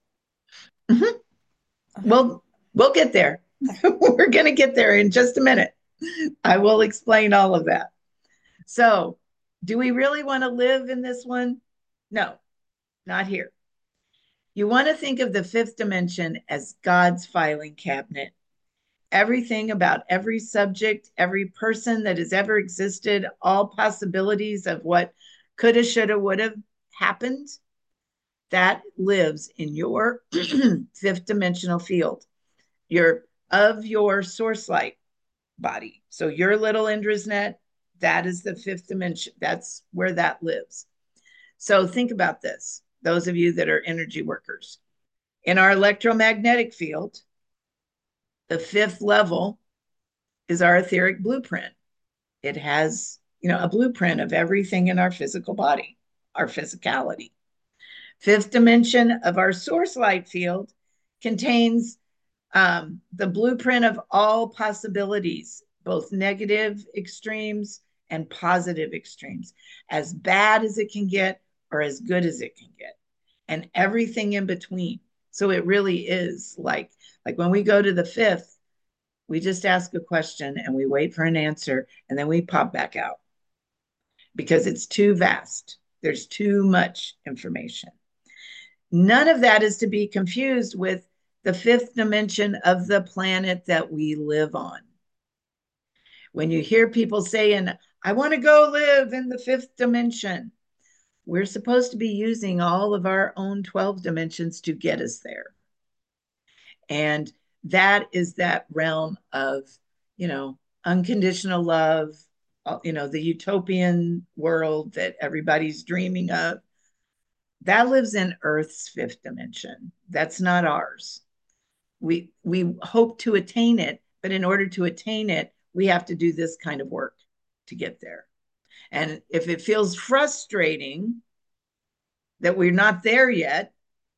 mhm. Okay. Well, we'll get there. We're going to get there in just a minute. I will explain all of that. So, do we really want to live in this one? No, not here. You want to think of the fifth dimension as God's filing cabinet. Everything about every subject, every person that has ever existed, all possibilities of what coulda, shoulda, woulda happened, that lives in your fifth dimensional field. Your of your source light body. So your little Indra's net, that is the fifth dimension. That's where that lives. So think about this, those of you that are energy workers. In our electromagnetic field, the fifth level is our etheric blueprint. It has, you know, a blueprint of everything in our physical body, our physicality. Fifth dimension of our source light field contains um, the blueprint of all possibilities, both negative extremes and positive extremes, as bad as it can get or as good as it can get, and everything in between. So it really is like, like when we go to the fifth, we just ask a question and we wait for an answer, and then we pop back out because it's too vast. There's too much information. None of that is to be confused with the fifth dimension of the planet that we live on. When you hear people saying, I want to go live in the fifth dimension, we're supposed to be using all of our own twelve dimensions to get us there. And that is that realm of, you know, unconditional love, you know, the utopian world that everybody's dreaming of. That lives in Earth's fifth dimension. That's not ours. We we hope to attain it, but in order to attain it, we have to do this kind of work to get there. And if it feels frustrating that we're not there yet,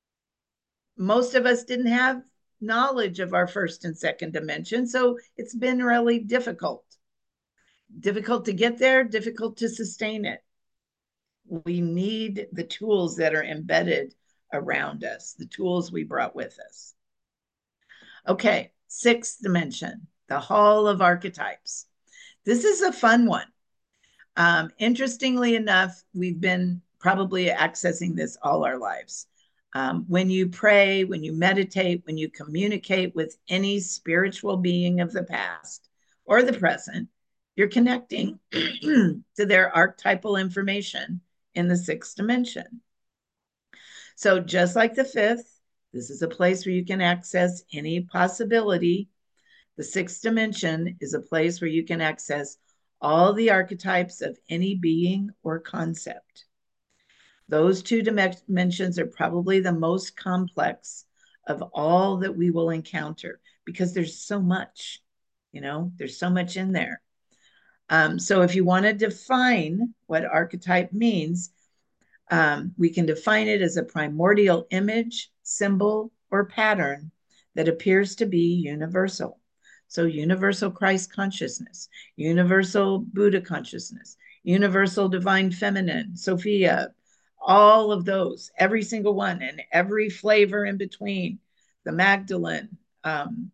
most of us didn't have knowledge of our first and second dimension, so it's been really difficult. Difficult to get there, difficult to sustain it. we need the tools that are embedded around us, the tools we brought with us. Okay, sixth dimension, the Hall of Archetypes. This is a fun one. Um, interestingly enough, we've been probably accessing this all our lives. Um, when you pray, when you meditate, when you communicate with any spiritual being of the past or the present, you're connecting to their archetypal information in the sixth dimension. So, just like the fifth, this is a place where you can access any possibility. The sixth dimension is a place where you can access all the archetypes of any being or concept. Those two dimensions are probably the most complex of all that we will encounter because there's so much, you know, there's so much in there. Um, so if you want to define what archetype means, um, we can define it as a primordial image, symbol, or pattern that appears to be universal. So, universal Christ consciousness, universal Buddha consciousness, universal divine feminine, Sophia, all of those, every single one, and every flavor in between, the Magdalene. Um,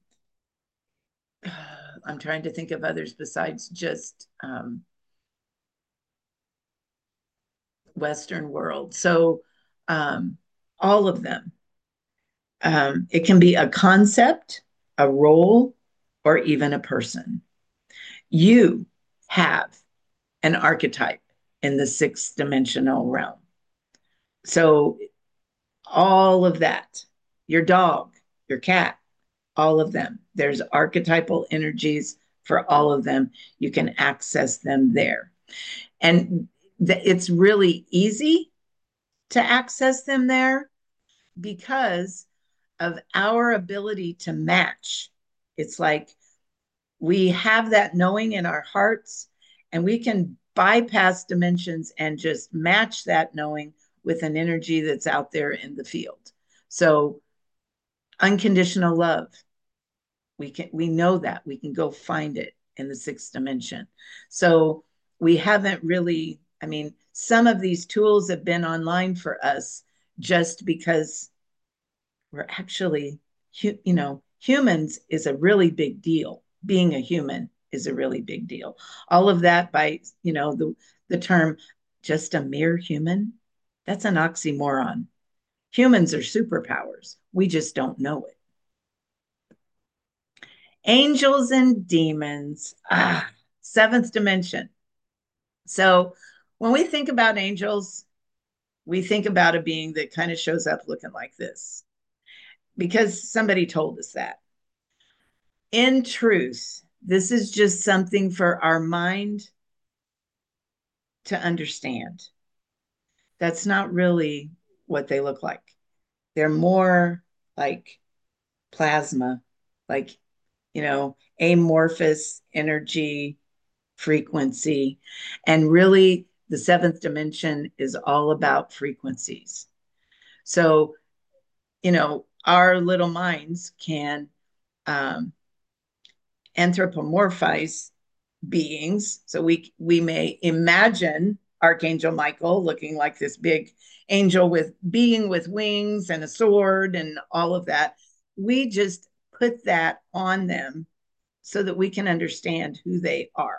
I'm trying to think of others besides just um, Western world. So, um, all of them. Um, it can be a concept, a role, or even a person. You have an archetype in the sixth dimensional realm. So, all of that, your dog, your cat, all of them, there's archetypal energies for all of them. You can access them there. And th- it's really easy to access them there because of our ability to match. It's like we have that knowing in our hearts, and we can bypass dimensions and just match that knowing with an energy that's out there in the field. So, unconditional love, we can we know that we can go find it in the sixth dimension. So, we haven't really, I mean, some of these tools have been online for us just because we're actually, you know, humans is a really big deal. Being a human is a really big deal. All of that by, you know, the, the term just a mere human, that's an oxymoron. Humans are superpowers. We just don't know it. Angels and demons. Ah, seventh dimension. So when we think about angels, we think about a being that kind of shows up looking like this because somebody told us that. In truth, this is just something for our mind to understand. That's not really what they look like. They're more like plasma, like, you know, amorphous energy, frequency. And really, the seventh dimension is all about frequencies. So, you know, our little minds can um, anthropomorphize beings. So we we may imagine Archangel Michael looking like this big angel with being with wings and a sword and all of that. We just put that on them so that we can understand who they are.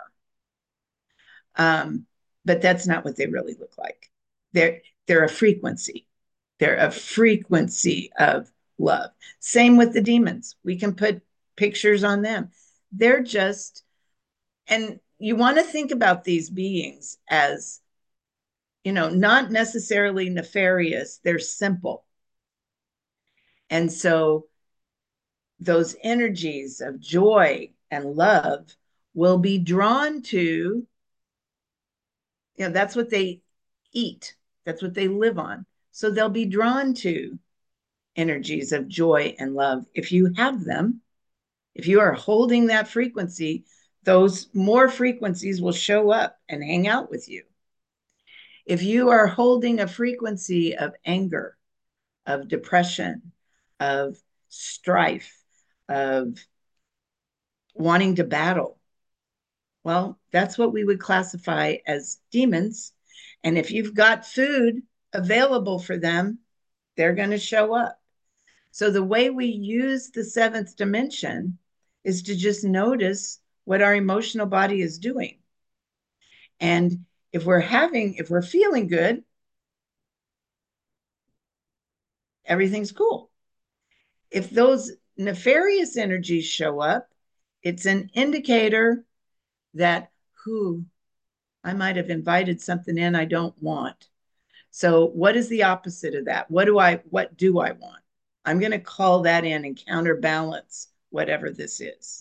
Um, but that's not what they really look like. They're they're a frequency. They're a frequency of love. Same with the demons. We can put pictures on them. They're just, and you want to think about these beings as, you know, not necessarily nefarious, they're simple. And so those energies of joy and love will be drawn to, you know, that's what they eat, that's what they live on. So they'll be drawn to energies of joy and love if you have them. If you are holding that frequency, those more frequencies will show up and hang out with you. If you are holding a frequency of anger, of depression, of strife, of wanting to battle, well, that's what we would classify as demons. And if you've got food available for them, they're going to show up. So the way we use the seventh dimension is to just notice what our emotional body is doing. And if we're having, if we're feeling good, everything's cool. If those nefarious energies show up, it's an indicator that, who, I might have invited something in I don't want. So what is the opposite of that? What do I, what do I want? I'm going to call that in and counterbalance whatever this is.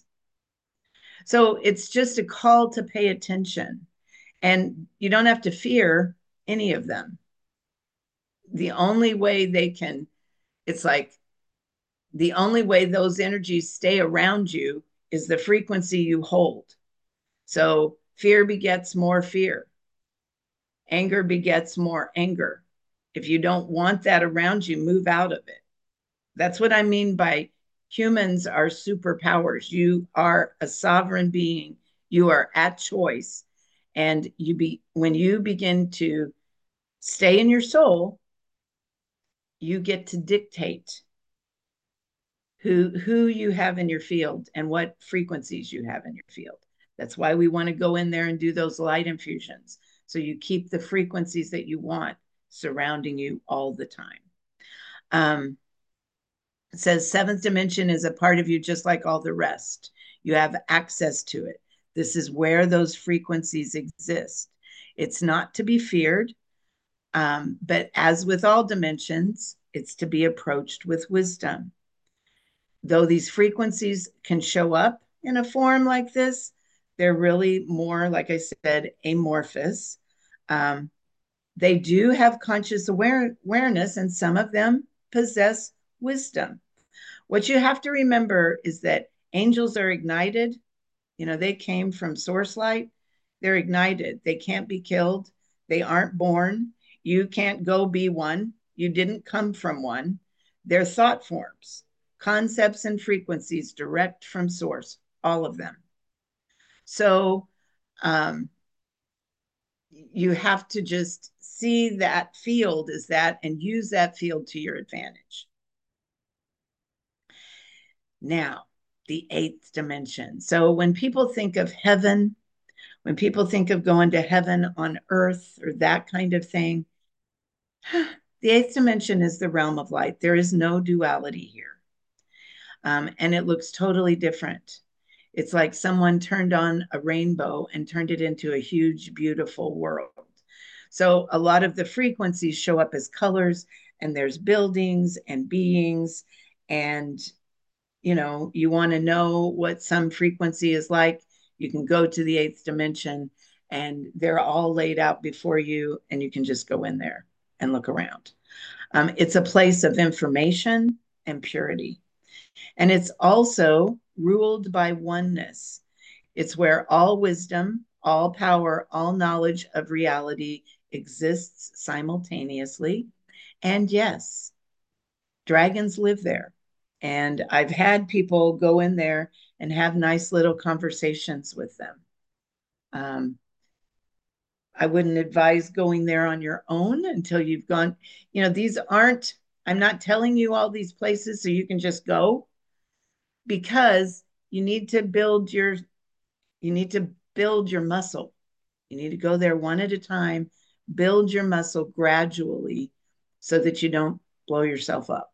So it's just a call to pay attention. And you don't have to fear any of them. The only way they can, it's like the only way those energies stay around you is the frequency you hold. So fear begets more fear. Anger begets more anger. If you don't want that around you, move out of it. That's what I mean by humans are superpowers. You are a sovereign being. You are at choice. And you be when you begin to stay in your soul, you get to dictate who who you have in your field and what frequencies you have in your field. That's why we want to go in there and do those light infusions. So you keep the frequencies that you want surrounding you all the time. Um, it says seventh dimension is a part of you just like all the rest. You have access to it. This is where those frequencies exist. It's not to be feared, um, but as with all dimensions, it's to be approached with wisdom. Though these frequencies can show up in a form like this, they're really more, like I said, amorphous. Um, they do have conscious aware- awareness, and some of them possess wisdom. What you have to remember is that angels are ignited. You know, they came from source light. They're ignited. They can't be killed. They aren't born. You can't go be one. You didn't come from one. They're thought forms, concepts and frequencies direct from source, all of them. So um, you have to just see that field as that and use that field to your advantage. Now, the eighth dimension. So when people think of heaven, when people think of going to heaven on earth or that kind of thing, the eighth dimension is the realm of light. There is no duality here. Um, and it looks totally different. It's like someone turned on a rainbow and turned it into a huge, beautiful world. So a lot of the frequencies show up as colors, and there's buildings and beings. And, you know, you want to know what some frequency is like, you can go to the eighth dimension and they're all laid out before you, and you can just go in there and look around. Um, it's a place of information and purity. And it's also ruled by oneness. It's where all wisdom, all power, all knowledge of reality exists simultaneously. And yes, dragons live there. And I've had people go in there and have nice little conversations with them. Um, I wouldn't advise going there on your own until you've gone. You know, these aren't, I'm not telling you all these places so you can just go, because you need to build your you need to build your muscle. You need to go there one at a time, build your muscle gradually so that you don't blow yourself up.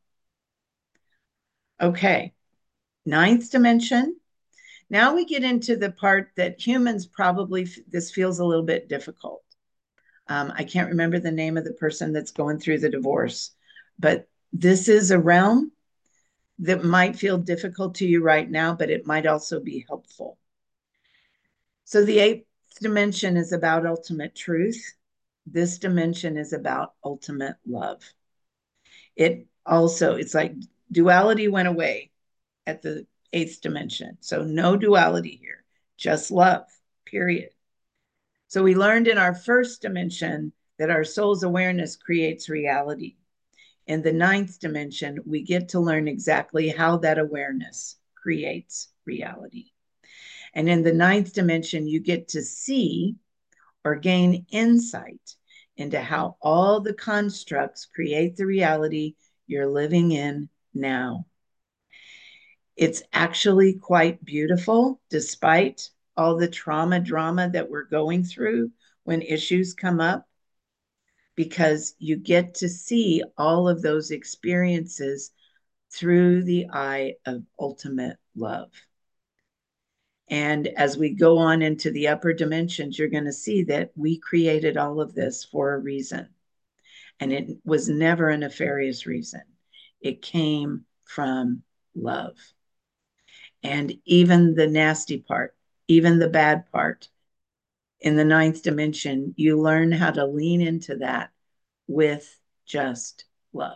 Okay, ninth dimension. Now we get into the part that humans probably, this feels a little bit difficult. Um, I can't remember the name of the person that's going through the divorce, but this is a realm that might feel difficult to you right now, but it might also be helpful. So the eighth dimension is about ultimate truth. This dimension is about ultimate love. It also, it's like duality went away at the eighth dimension. So no duality here, just love, period. So we learned in our first dimension that our soul's awareness creates reality. In the ninth dimension, we get to learn exactly how that awareness creates reality. And in the ninth dimension, you get to see or gain insight into how all the constructs create the reality you're living in now. It's actually quite beautiful, despite all the trauma drama that we're going through when issues come up, because you get to see all of those experiences through the eye of ultimate love. And as we go on into the upper dimensions, you're going to see that we created all of this for a reason. And it was never a nefarious reason. It came from love. And even the nasty part, even the bad part in the ninth dimension, you learn how to lean into that with just love.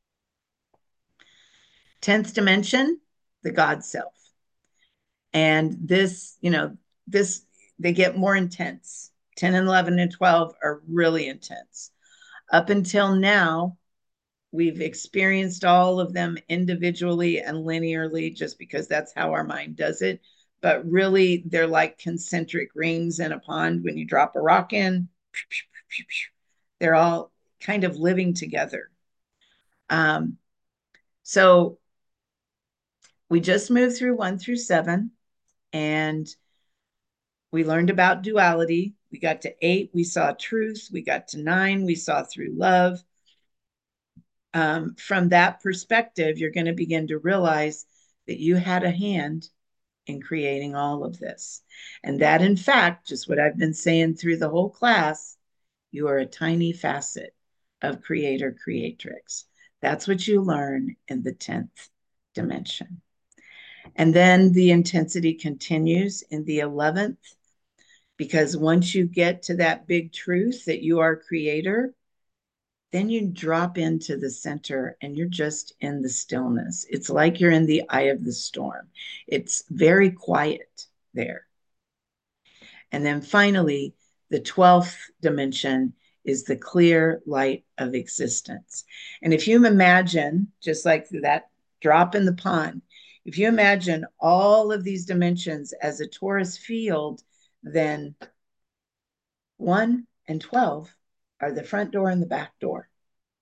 tenth dimension, the God self. And this, you know, this, they get more intense. ten and eleven and twelve are really intense. Up until now, we've experienced all of them individually and linearly just because that's how our mind does it. But really, they're like concentric rings in a pond. When you drop a rock in, they're all kind of living together. Um, so we just moved through one through seven, and we learned about duality. We got to eight, we saw truth. We got to nine, we saw through love. Um, from that perspective, you're going to begin to realize that you had a hand in creating all of this. And that, in fact, just what I've been saying through the whole class, you are a tiny facet of creator creatrix. That's what you learn in the tenth dimension. And then the intensity continues in the eleventh, because once you get to that big truth that you are creator, then you drop into the center and you're just in the stillness. It's like you're in the eye of the storm. It's very quiet there. And then finally, the twelfth dimension is the clear light of existence. And if you imagine, just like that drop in the pond, if you imagine all of these dimensions as a torus field, then one and twelve are the front door and the back door.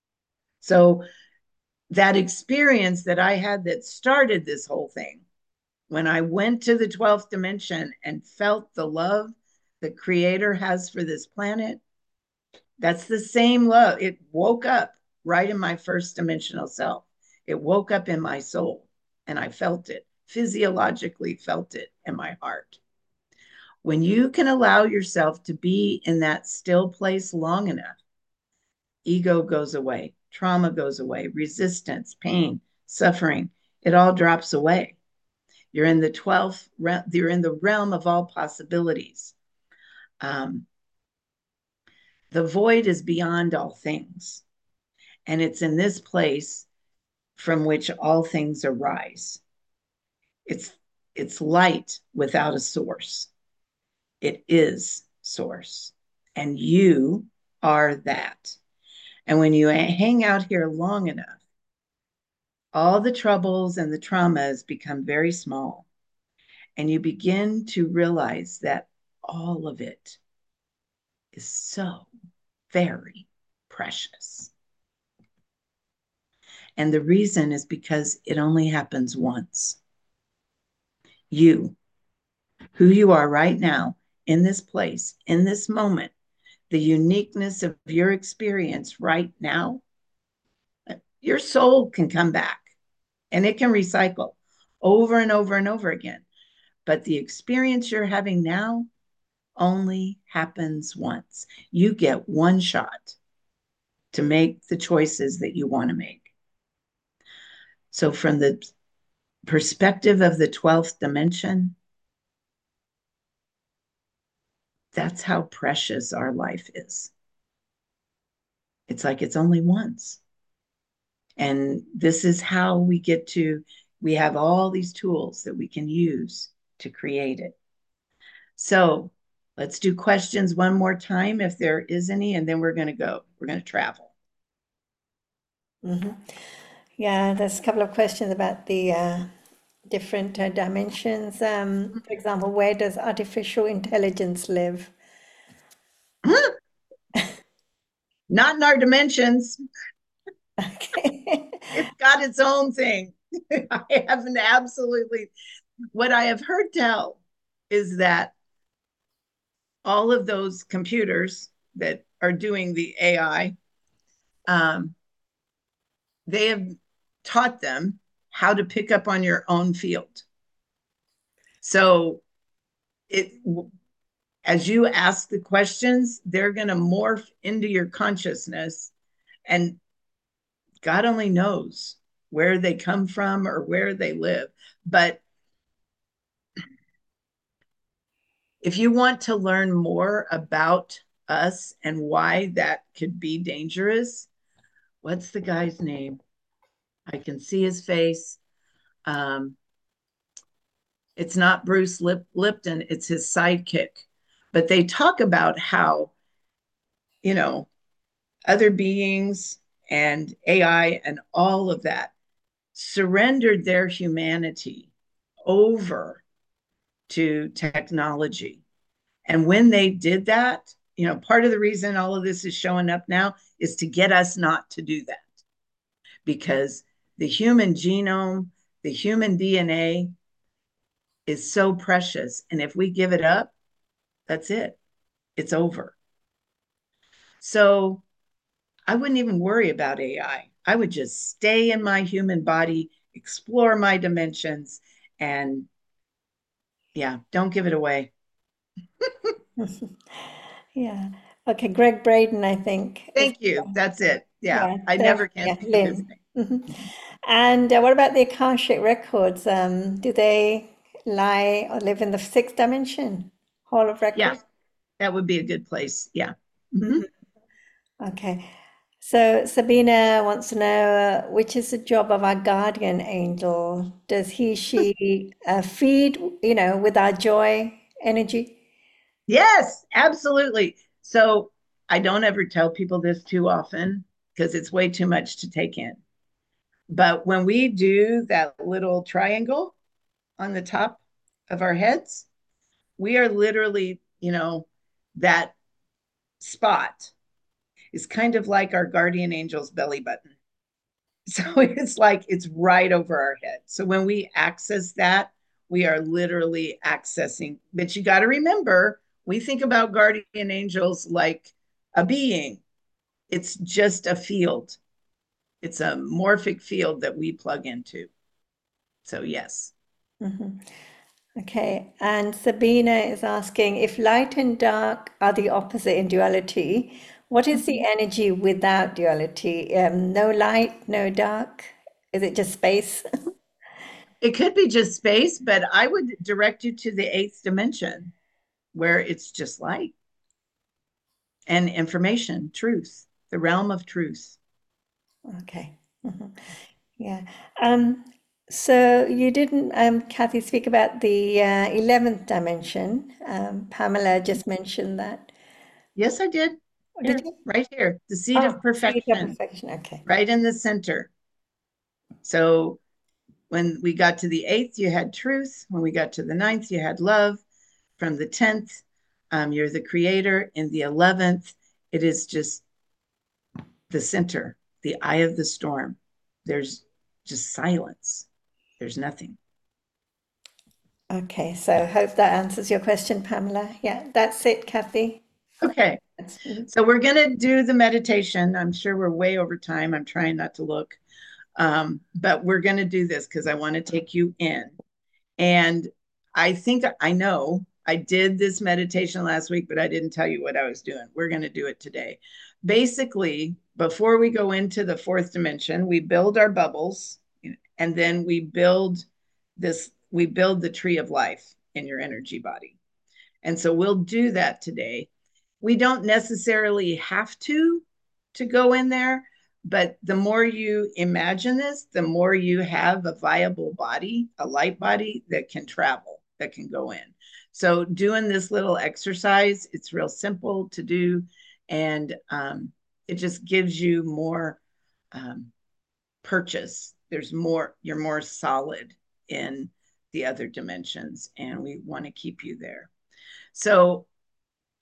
So that experience that I had that started this whole thing, when I went to the twelfth dimension and felt the love the creator has for this planet, that's the same love. It woke up right in my first dimensional self. It woke up in my soul, and I felt it, physiologically felt it in my heart. When you can allow yourself to be in that still place long enough, ego goes away, trauma goes away, resistance, pain, suffering, it all drops away. You're in the twelfth, you're in the realm of all possibilities. Um, the void is beyond all things. And it's in this place from which all things arise. It's, it's light without a source. It is source. And you are that. And when you hang out here long enough, all the troubles and the traumas become very small. And you begin to realize that all of it is so very precious. And the reason is because it only happens once. You, who you are right now, in this place, in this moment, the uniqueness of your experience right now, your soul can come back and it can recycle over and over and over again. But the experience you're having now only happens once. You get one shot to make the choices that you want to make. So from the perspective of the twelfth dimension, that's how precious our life is. It's like it's only once. And this is how we get to, we have all these tools that we can use to create it. So let's do questions one more time if there is any, and then we're going to go. We're going to travel. Mm-hmm. Yeah, there's a couple of questions about the uh, different uh, dimensions. Um, for example, where does artificial intelligence live? Not in our dimensions. Okay. It's got its own thing. I haven't absolutely, what I have heard tell is that all of those computers that are doing the A I, um, they have taught them how to pick up on your own field. So it, as you ask the questions, they're going to morph into your consciousness, and God only knows where they come from or where they live. But if you want to learn more about us and why that could be dangerous, what's the guy's name? I can see his face. Um, it's not Bruce Lip- Lipton, it's his sidekick. But they talk about how, you know, other beings and A I and all of that surrendered their humanity over to technology. And when they did that, you know, part of the reason all of this is showing up now is to get us not to do that, because the human genome, the human D N A is so precious. And if we give it up, that's it, it's over. So I wouldn't even worry about A I. I would just stay in my human body, explore my dimensions, and yeah, don't give it away. Yeah. Okay, Greg Braden, I think is, Thank you. That's it. Yeah, yeah, I there, never can yeah, think of his Lynn. name. Mhm. And uh, what about the Akashic records? Um, do they lie or live in the sixth dimension, Hall of Yeah, Records? that would be a good place. Yeah. Mhm. Mhm. Okay. So Sabina wants to know uh, which is the job of our guardian angel? Does he, she uh, feed, you know, with our joy energy? Yes, absolutely. So I don't ever tell people this too often because it's way too much to take in. But when we do that little triangle on the top of our heads, we are literally, you know, that spot is kind of like our guardian angel's belly button. So it's like it's right over our head. So when we access that, we are literally accessing. But you got to remember, we think about guardian angels like a being, it's just a field, it's a morphic field that we plug into. So, yes. Mhm. Okay, and Sabina is asking if light and dark are the opposite in duality, what is the energy without duality? Um, no light, no dark? Is it just space? It could be just space, but I would direct you to the eighth dimension where it's just light and information, truth, the realm of truth. Okay. Mhm. Yeah. Um, so you didn't, um, Kathy, speak about the uh, eleventh dimension. Um, Pamela just mentioned that. Yes, I did. Or did Here, you? right here, the seat Oh, of seed of perfection, perfection. Okay. right in the center. So when we got to the eighth, you had truth. When we got to the ninth, you had love. From the tenth, um, you're the creator. In the eleventh, it is just the center, the eye of the storm. There's just silence, there's nothing. Okay, so hope that answers your question, Pamela. Yeah, that's it, Kathy. Okay, That's, mhm. so we're going to do the meditation. I'm sure we're way over time. I'm trying not to look, um, but we're going to do this because I want to take you in. And I think I know I did this meditation last week, but I didn't tell you what I was doing. We're going to do it today. Basically, before we go into the fourth dimension, we build our bubbles and then we build this, we build the tree of life in your energy body. And so we'll do that today. We don't necessarily have to to go in there, but the more you imagine this, the more you have a viable body, a light body that can travel, that can go in. So doing this little exercise, it's real simple to do, and um, it just gives you more um, purchase. There's more, you're more solid in the other dimensions, and we want to keep you there. So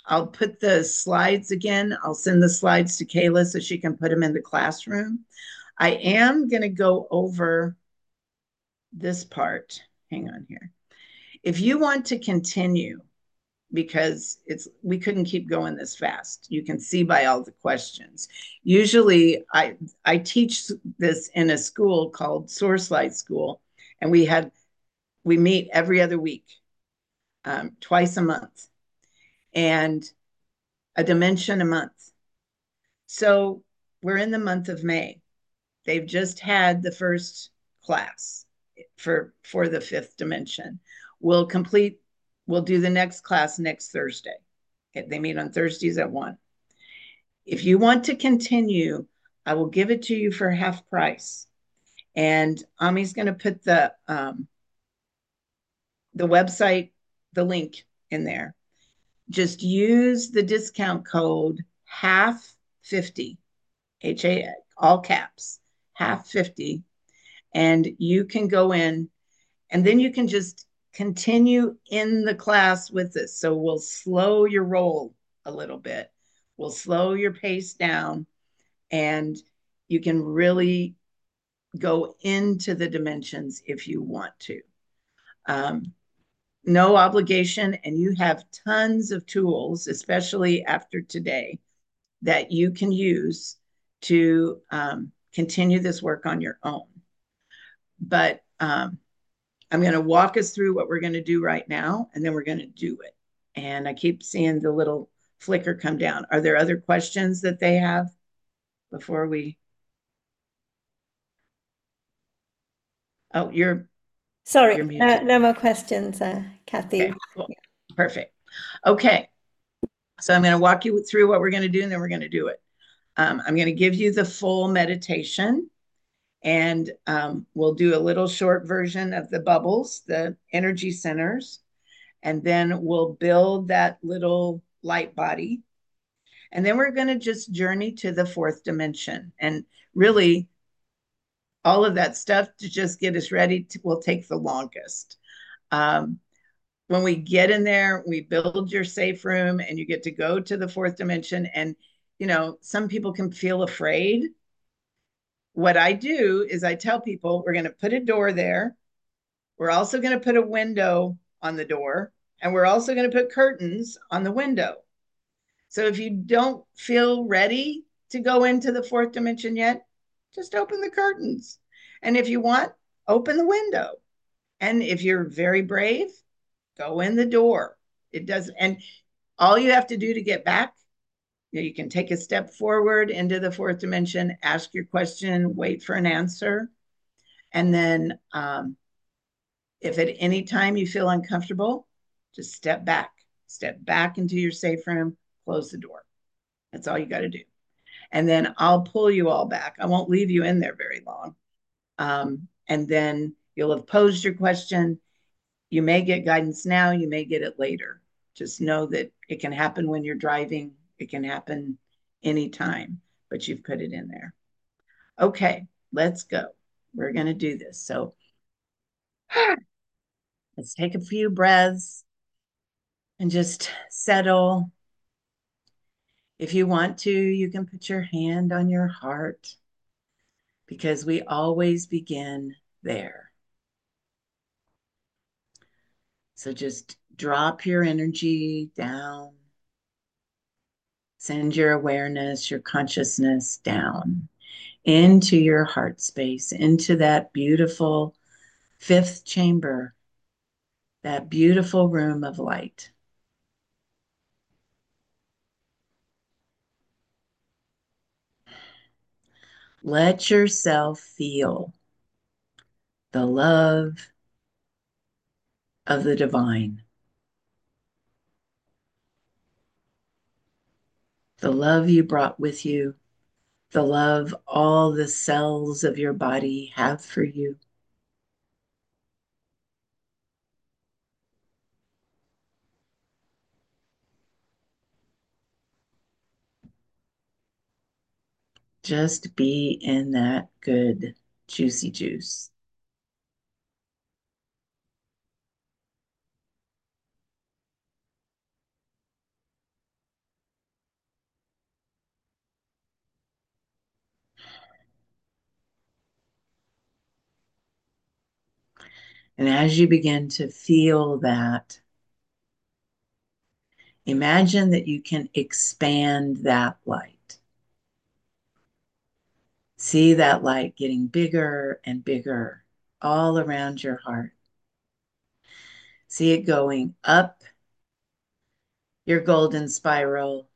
I'll put the slides again. I'll send the slides to Kayla so she can put them in the classroom. I am going to go over this part. Hang on here. If you want to continue, because it's we couldn't keep going this fast. You can see by all the questions. Usually I I teach this in a school called Source Light School, and we had we meet every other week, um, twice a month, and a dimension a month. So we're in the month of May. They've just had the first class for for the fifth dimension. We'll complete we'll do the next class next Thursday. They meet on Thursdays at one. If you want to continue, I will give it to you for half price. And Ami's going to put the um, the website, the link in there. Just use the discount code half fifty, H A, all caps, half fifty, and you can go in, and then you can just continue in the class with this. So we'll slow your roll a little bit. We'll slow your pace down, and you can really go into the dimensions if you want to. Um, no obligation, and you have tons of tools, especially after today, that you can use to um, continue this work on your own. But um, I'm going to walk us through what we're going to do right now, and then we're going to do it. And I keep seeing the little flicker come down. Are there other questions that they have before we? Oh, you're Sorry, you're no, muted. no more questions, uh, Kathy. Okay, cool. Perfect. Okay, so I'm going to walk you through what we're going to do, and then we're going to do it. Um, I'm going to give you the full meditation, and um, we'll do a little short version of the bubbles, the energy centers, and then we'll build that little light body. And then we're going to just journey to the fourth dimension. And really, all of that stuff to just get us ready to, will take the longest. Um, when we get in there, we build your safe room and you get to go to the fourth dimension. And, you know, some people can feel afraid. What I do is I tell people we're going to put a door there. We're also going to put a window on the door. And we're also going to put curtains on the window. So if you don't feel ready to go into the fourth dimension yet, just open the curtains. And if you want, open the window. And if you're very brave, go in the door. It does, and all you have to do to get back, you know, you can take a step forward into the fourth dimension, ask your question, wait for an answer. And then um, if at any time you feel uncomfortable, just step back, step back into your safe room, close the door. That's all you got to do. And then I'll pull you all back. I won't leave you in there very long. Um, and then you'll have posed your question. You may get guidance now, you may get it later. Just know that it can happen when you're driving, it can happen anytime, but you've put it in there. Okay, let's go. We're going to do this. So let's take a few breaths and just settle. If you want to, you can put your hand on your heart because we always begin there. So just drop your energy down. Send your awareness, your consciousness down into your heart space, into that beautiful fifth chamber, that beautiful room of light. Let yourself feel the love of the divine, the love you brought with you, the love all the cells of your body have for you. Just be in that good, juicy juice. And as you begin to feel that, imagine that you can expand that light. See that light getting bigger and bigger all around your heart. See it going up your golden spiral,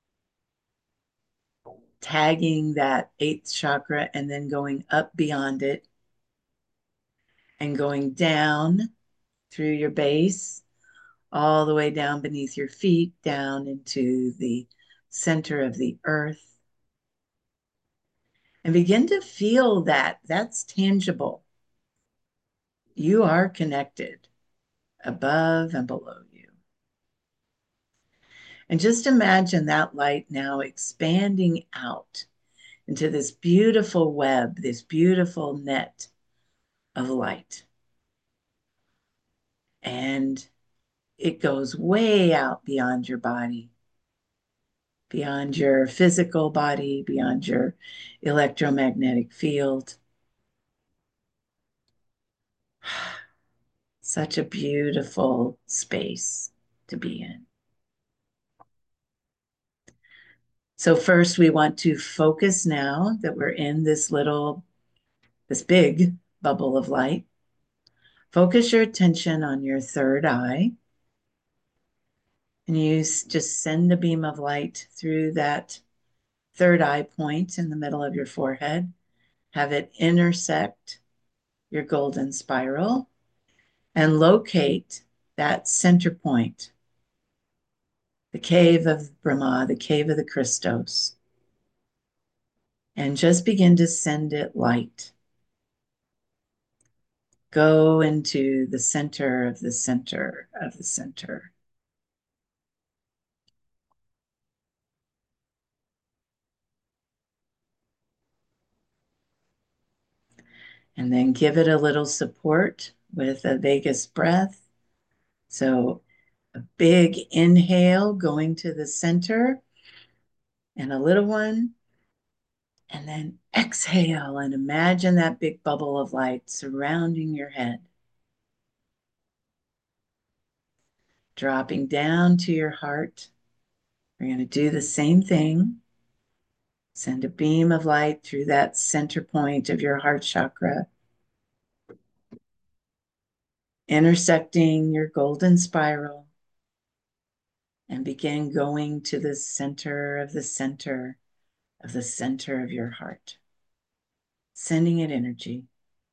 tagging that eighth chakra, and then going up beyond it and going down through your base, all the way down beneath your feet, down into the center of the earth. And begin to feel that that's tangible. You are connected above and below you. And just imagine that light now expanding out into this beautiful web, this beautiful net of light. And it goes way out beyond your body, beyond your physical body, beyond your electromagnetic field. Such a beautiful space to be in. So first we want to focus now that we're in this little, this big bubble of light. Focus your attention on your third eye. And you just send a beam of light through that third eye point in the middle of your forehead. Have it intersect your golden spiral and locate that center point, the cave of Brahma, the cave of the Christos, and just begin to send it light. Go into the center of the center of the center. And then give it a little support with a vagus breath. So a big inhale going to the center and a little one. And then exhale and imagine that big bubble of light surrounding your head. Dropping down to your heart. We're going to do the same thing. Send a beam of light through that center point of your heart chakra, intersecting your golden spiral, and begin going to the center of the center of the center of your heart, sending it energy.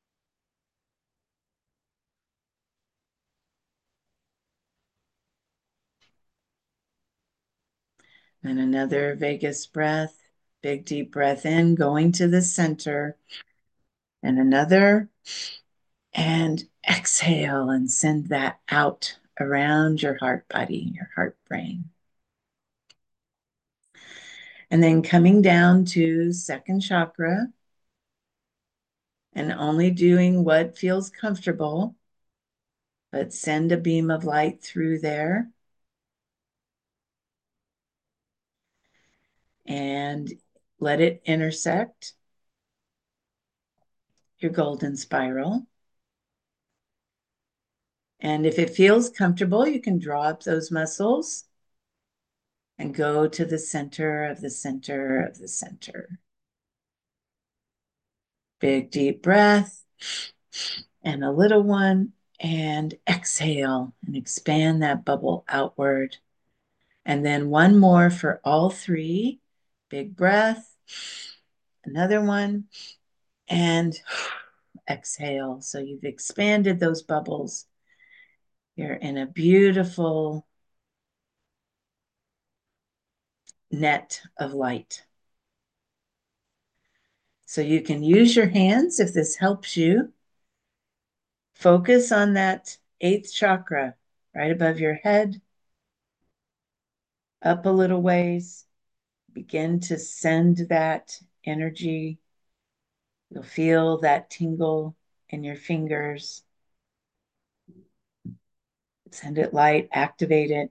And another vagus breath, big deep breath in, going to the center, and another, and exhale and send that out around your heart body, your heart brain. And then coming down to second chakra and only doing what feels comfortable, but send a beam of light through there. And let it intersect your golden spiral. And if it feels comfortable, you can draw up those muscles and go to the center of the center of the center. Big deep breath and a little one, and exhale and expand that bubble outward. And then one more for all three. Big breath, another one, and exhale. So you've expanded those bubbles. You're in a beautiful net of light. So you can use your hands if this helps you. Focus on that eighth chakra right above your head, up a little ways. Begin to send that energy. You'll feel that tingle in your fingers. Send it light, activate it.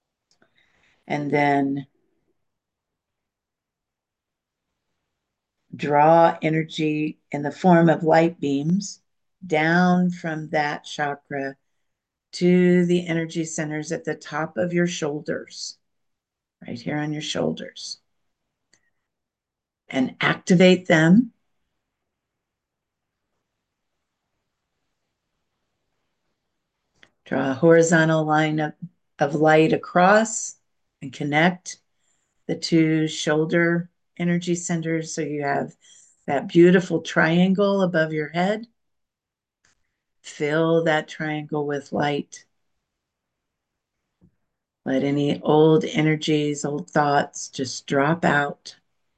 And then draw energy in the form of light beams down from that chakra to the energy centers at the top of your shoulders, right here on your shoulders, and activate them. Draw a horizontal line of, of light across and connect the two shoulder energy centers so you have that beautiful triangle above your head. Fill that triangle with light. Let any old energies, old thoughts just drop out.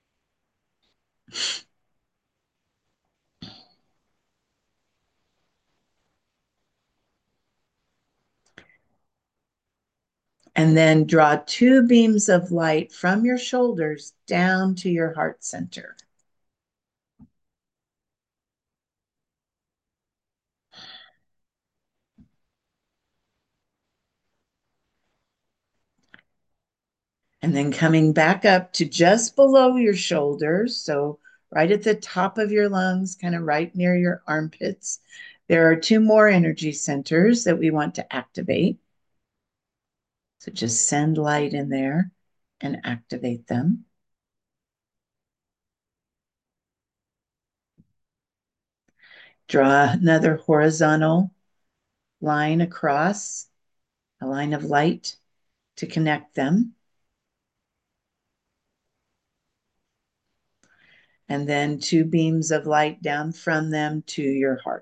And then draw two beams of light from your shoulders down to your heart center. And then coming back up to just below your shoulders, so right at the top of your lungs, kind of right near your armpits, there are two more energy centers that we want to activate. So just send light in there and activate them. Draw another horizontal line across, a line of light to connect them. And then two beams of light down from them to your heart.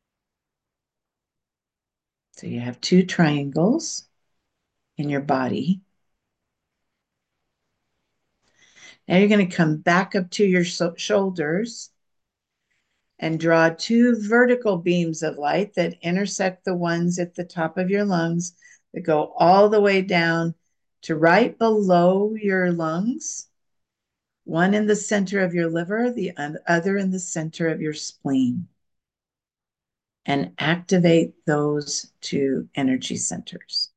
So you have two triangles in your body. Now you're going to come back up to your shoulders and draw two vertical beams of light that intersect the ones at the top of your lungs that go all the way down to right below your lungs, one in the center of your liver, the other in the center of your spleen, and activate those two energy centers.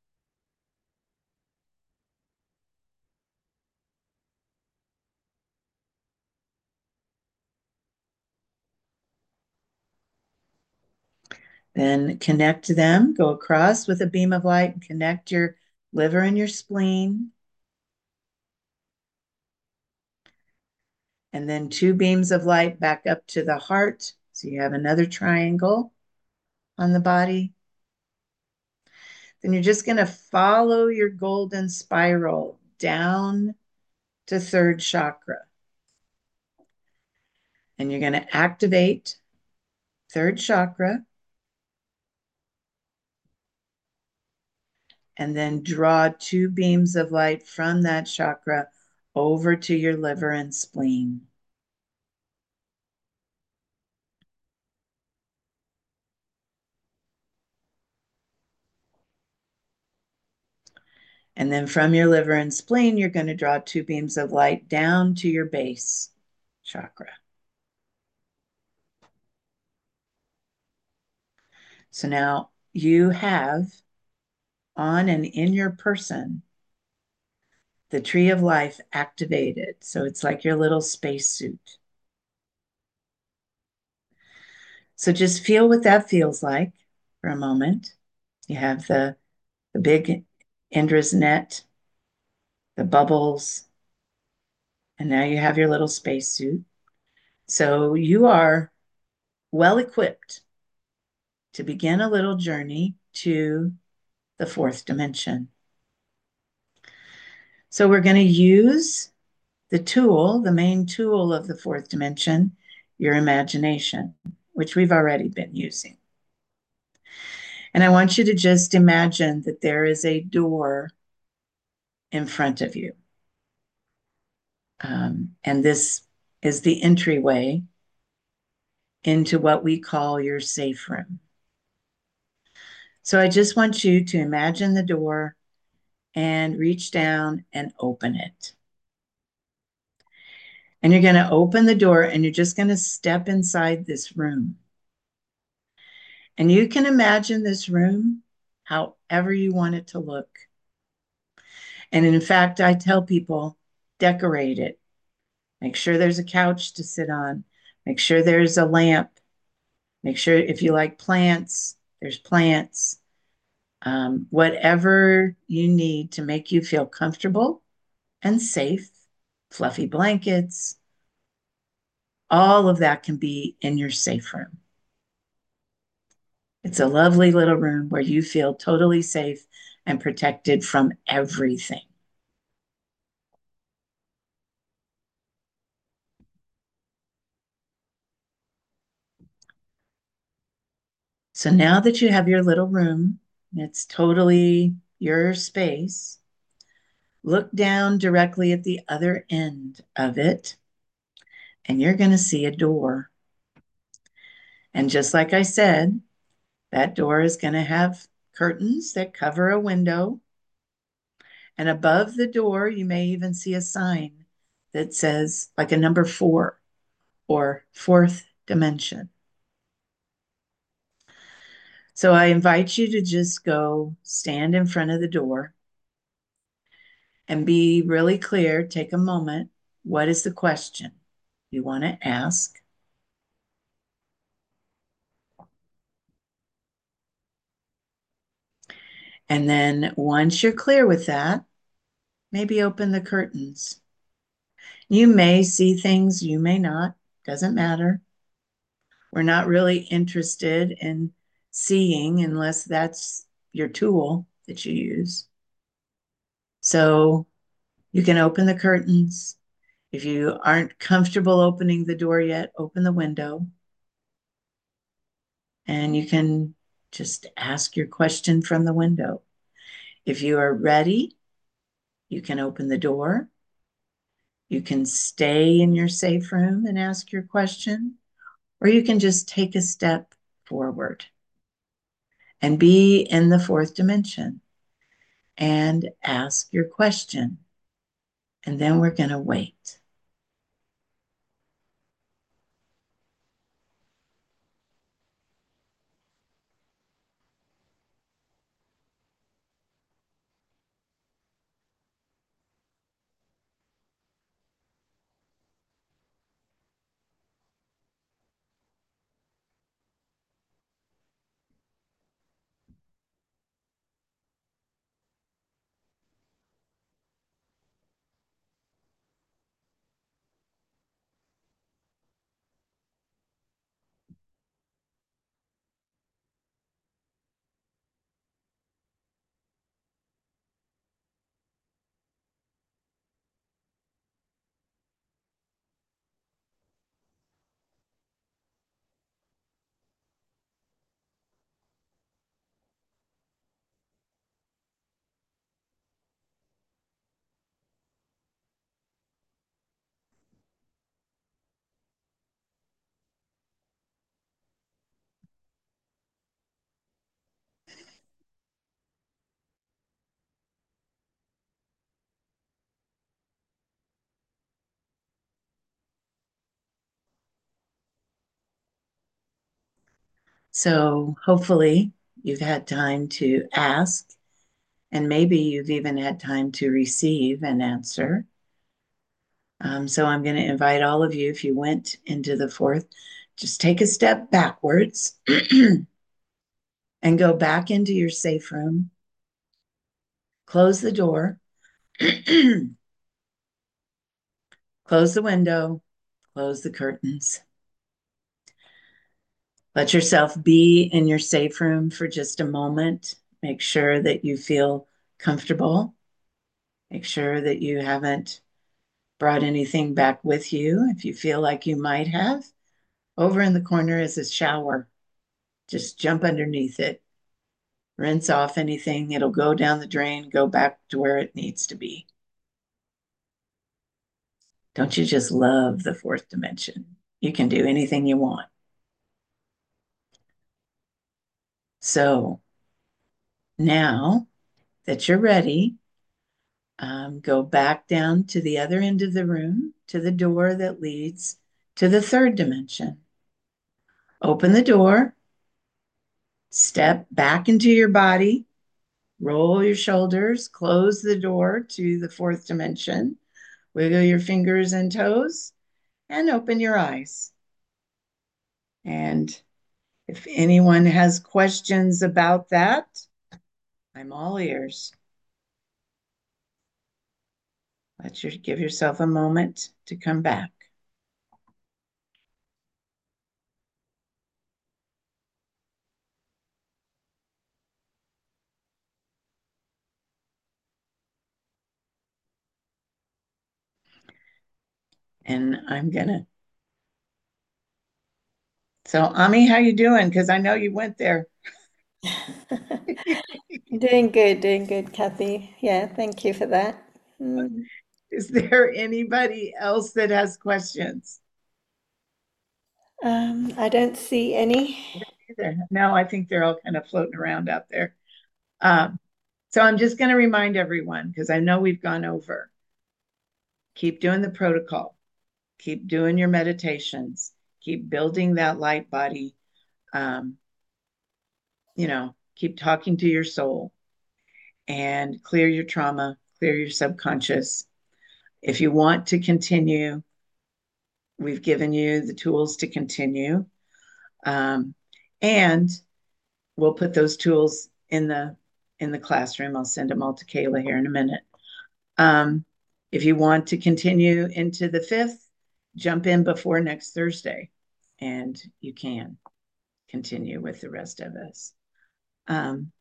Then connect them, go across with a beam of light and connect your liver and your spleen. And then two beams of light back up to the heart. So you have another triangle on the body. Then you're just going to follow your golden spiral down to third chakra. And you're going to activate third chakra. And then draw two beams of light from that chakra over to your liver and spleen. And then from your liver and spleen, you're going to draw two beams of light down to your base chakra. So now you have on and in your person the tree of life activated. So it's like your little spacesuit. So just feel what that feels like for a moment. You have the, the big Indra's net, the bubbles, and now you have your little spacesuit. So you are well equipped to begin a little journey to the fourth dimension. So we're going to use the tool, the main tool of the fourth dimension, your imagination, which we've already been using. And I want you to just imagine that there is a door in front of you. Um, and this is the entryway into what we call your safe room. So I just want you to imagine the door and reach down and open it. And you're going to open the door and you're just going to step inside this room. And you can imagine this room however you want it to look. And in fact, I tell people, decorate it Make sure there's a couch to sit on. Make sure there's a lamp. Make sure if you like plants, there's plants. Um, whatever you need to make you feel comfortable and safe, fluffy blankets, all of that can be in your safe room. It's a lovely little room where you feel totally safe and protected from everything. So now that you have your little room, it's totally your space, look down directly at the other end of it, and you're going to see a door. And just like I said, that door is going to have curtains that cover a window. And above the door, you may even see a sign that says, like a number four or fourth dimension. So I invite you to just go stand in front of the door and be really clear. Take a moment. What is the question you want to ask? And then once you're clear with that, maybe open the curtains. You may see things, you may not, doesn't matter. We're not really interested in seeing unless that's your tool that you use. So you can open the curtains. If you aren't comfortable opening the door yet, open the window. And you can just ask your question from the window. If you are ready, you can open the door. You can stay in your safe room and ask your question, or you can just take a step forward and be in the fourth dimension and ask your question. And then we're going to wait. So hopefully you've had time to ask, and maybe you've even had time to receive an answer. Um, so I'm going to invite all of you, if you went into the fourth, just take a step backwards and go back into your safe room. Close the door, close the window, close the curtains. Let yourself be in your safe room for just a moment. Make sure that you feel comfortable. Make sure that you haven't brought anything back with you. If you feel like you might have, over in the corner is a shower. Just jump underneath it, rinse off anything. It'll go down the drain, go back to where it needs to be. Don't you just love the fourth dimension? You can do anything you want. So now that you're ready, um, go back down to the other end of the room, to the door that leads to the third dimension. Open the door, step back into your body, roll your shoulders, close the door to the fourth dimension, Wiggle your fingers and toes and open your eyes. And if anyone has questions about that, I'm all ears. Let you give yourself a moment to come back. And I'm gonna. So, Ami, how you doing? Because I know you went there. Doing good, doing good, Kathy. Yeah, thank you for that. Mm. Is there anybody else that has questions? Um, I don't see any. No, I think they're all kind of floating around out there. Um, so I'm just going to remind everyone, because I know we've gone over, keep doing the protocol, keep doing your meditations, keep building that light body, um, you know, keep talking to your soul and clear your trauma, clear your subconscious. If you want to continue, we've given you the tools to continue. Um, and we'll put those tools in the in the classroom. I'll send them all to Kayla here in a minute. Um, if you want to continue into the fifth, jump in before next Thursday, and you can continue with the rest of us. Um,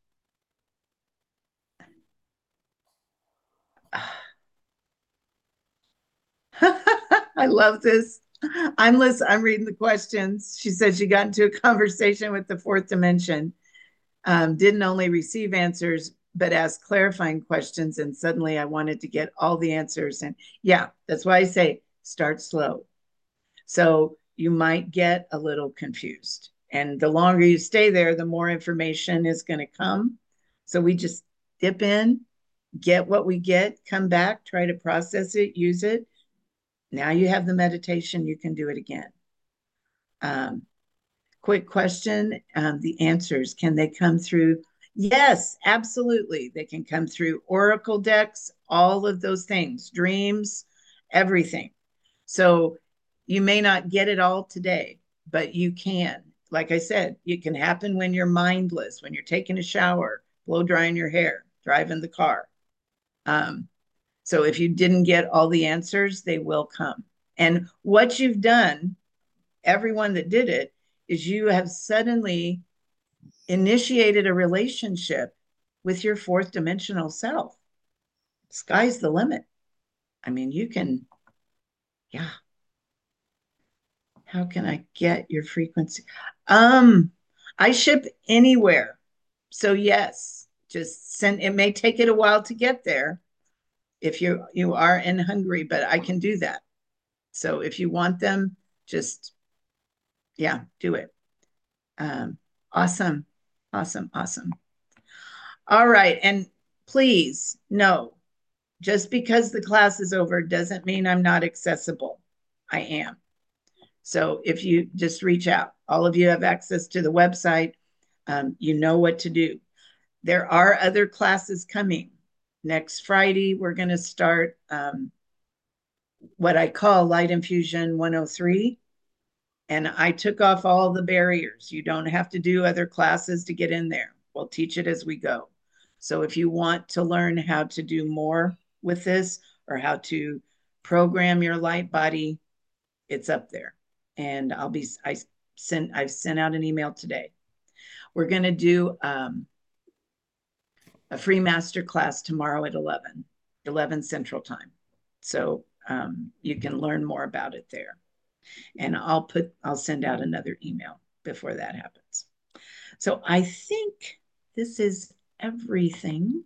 I love this. I'm listening. I'm reading the questions. She said she got into a conversation with the fourth dimension, um, didn't only receive answers, but asked clarifying questions. And suddenly I wanted to get all the answers. And yeah, that's why I say start slow. So you might get a little confused. And the longer you stay there, the more information is going to come. So we just dip in, get what we get, come back, try to process it, use it. Now you have the meditation, you can do it again. Um, quick question, um, the answers, can they come through? Yes, absolutely. They can come through oracle decks, all of those things, dreams, everything. So you may not get it all today, but you can. Like I said, it can happen when you're mindless, when you're taking a shower, blow drying your hair, driving the car. Um, so if you didn't get all the answers, they will come. And what you've done, everyone that did it, is you have suddenly initiated a relationship with your fourth dimensional self. Sky's the limit. I mean, you can, yeah. How can I get your frequency? Um, I ship anywhere. So yes, just send it may take it a while to get there if you you are in Hungary, but I can do that. So if you want them, just yeah, do it. Um, awesome. Awesome. Awesome. All right. And please, no, just because the class is over doesn't mean I'm not accessible. I am. So if you just reach out, all of you have access to the website. Um, you know what to do. There are other classes coming. Next Friday, we're going to start um, what I call Light Infusion one oh three. And I took off all the barriers. You don't have to do other classes to get in there. We'll teach it as we go. So if you want to learn how to do more with this or how to program your light body, it's up there. And I'll be, I sent, I've sent out an email today. We're going to do um, a free master class tomorrow at eleven, eleven Central Time. So um, you can learn more about it there. And I'll put, I'll send out another email before that happens. So I think this is everything.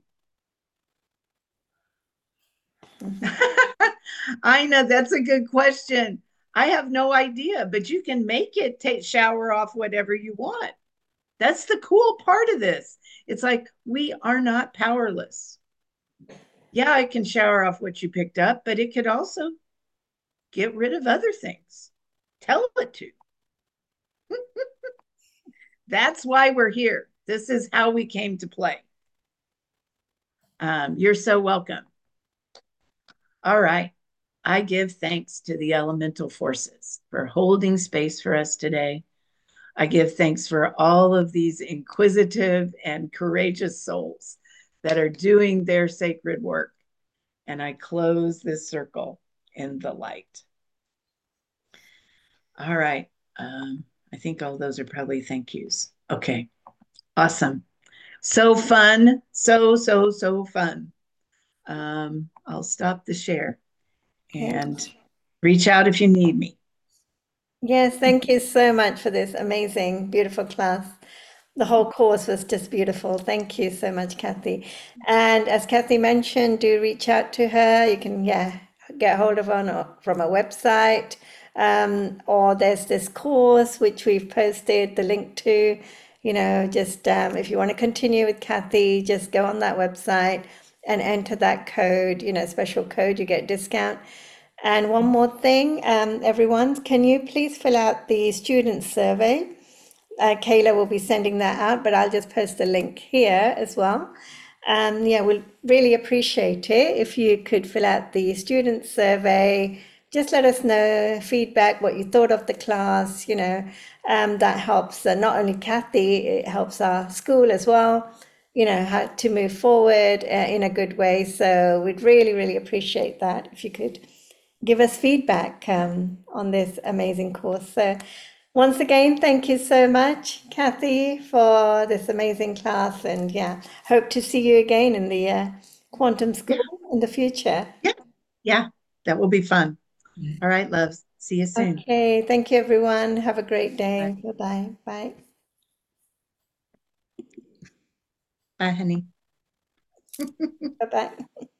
I know that's a good question. I have no idea, but you can make it take shower off whatever you want. That's the cool part of this. It's like we are not powerless. Yeah, it can shower off what you picked up, but it could also get rid of other things. Tell it to. That's why we're here. This is how we came to play. Um, you're so welcome. All right. I give thanks to the elemental forces for holding space for us today. I give thanks for all of these inquisitive and courageous souls that are doing their sacred work. And I close this circle in the light. All right. Um, I think all those are probably thank yous. Okay. Awesome. So fun. So, so, so fun. Um, I'll stop the share Okay. and reach out if you need me. Yes, thank you so much for this amazing, beautiful class. The whole course was just beautiful. Thank you so much, Kathy. And as Kathy mentioned, do reach out to her. You can, yeah, get hold of her on, from a website. Um, or there's this course which we've posted the link to. You know, just um, if you want to continue with Kathy, just go on that website and enter that code, you know, special code, you get discount. And one more thing, um, everyone, can you please fill out the student survey? Uh, Kayla will be sending that out, but I'll just post the link here as well. Um, yeah, we'll really appreciate it if you could fill out the student survey. Just let us know feedback, what you thought of the class. You know, um, that helps uh, not only Kathy, it helps our school as well. You know, how to move forward uh, in a good way. So we'd really, really appreciate that if you could give us feedback um, on this amazing course. So, once again, thank you so much, Kathy, for this amazing class. And yeah, hope to see you again in the uh, quantum Yeah, school in the future. yeah, yeah. That will be fun. All right, loves. See you soon. Okay, thank you, everyone. Have a great Bye. day. Bye-bye. Bye. Bye, honey. Bye-bye.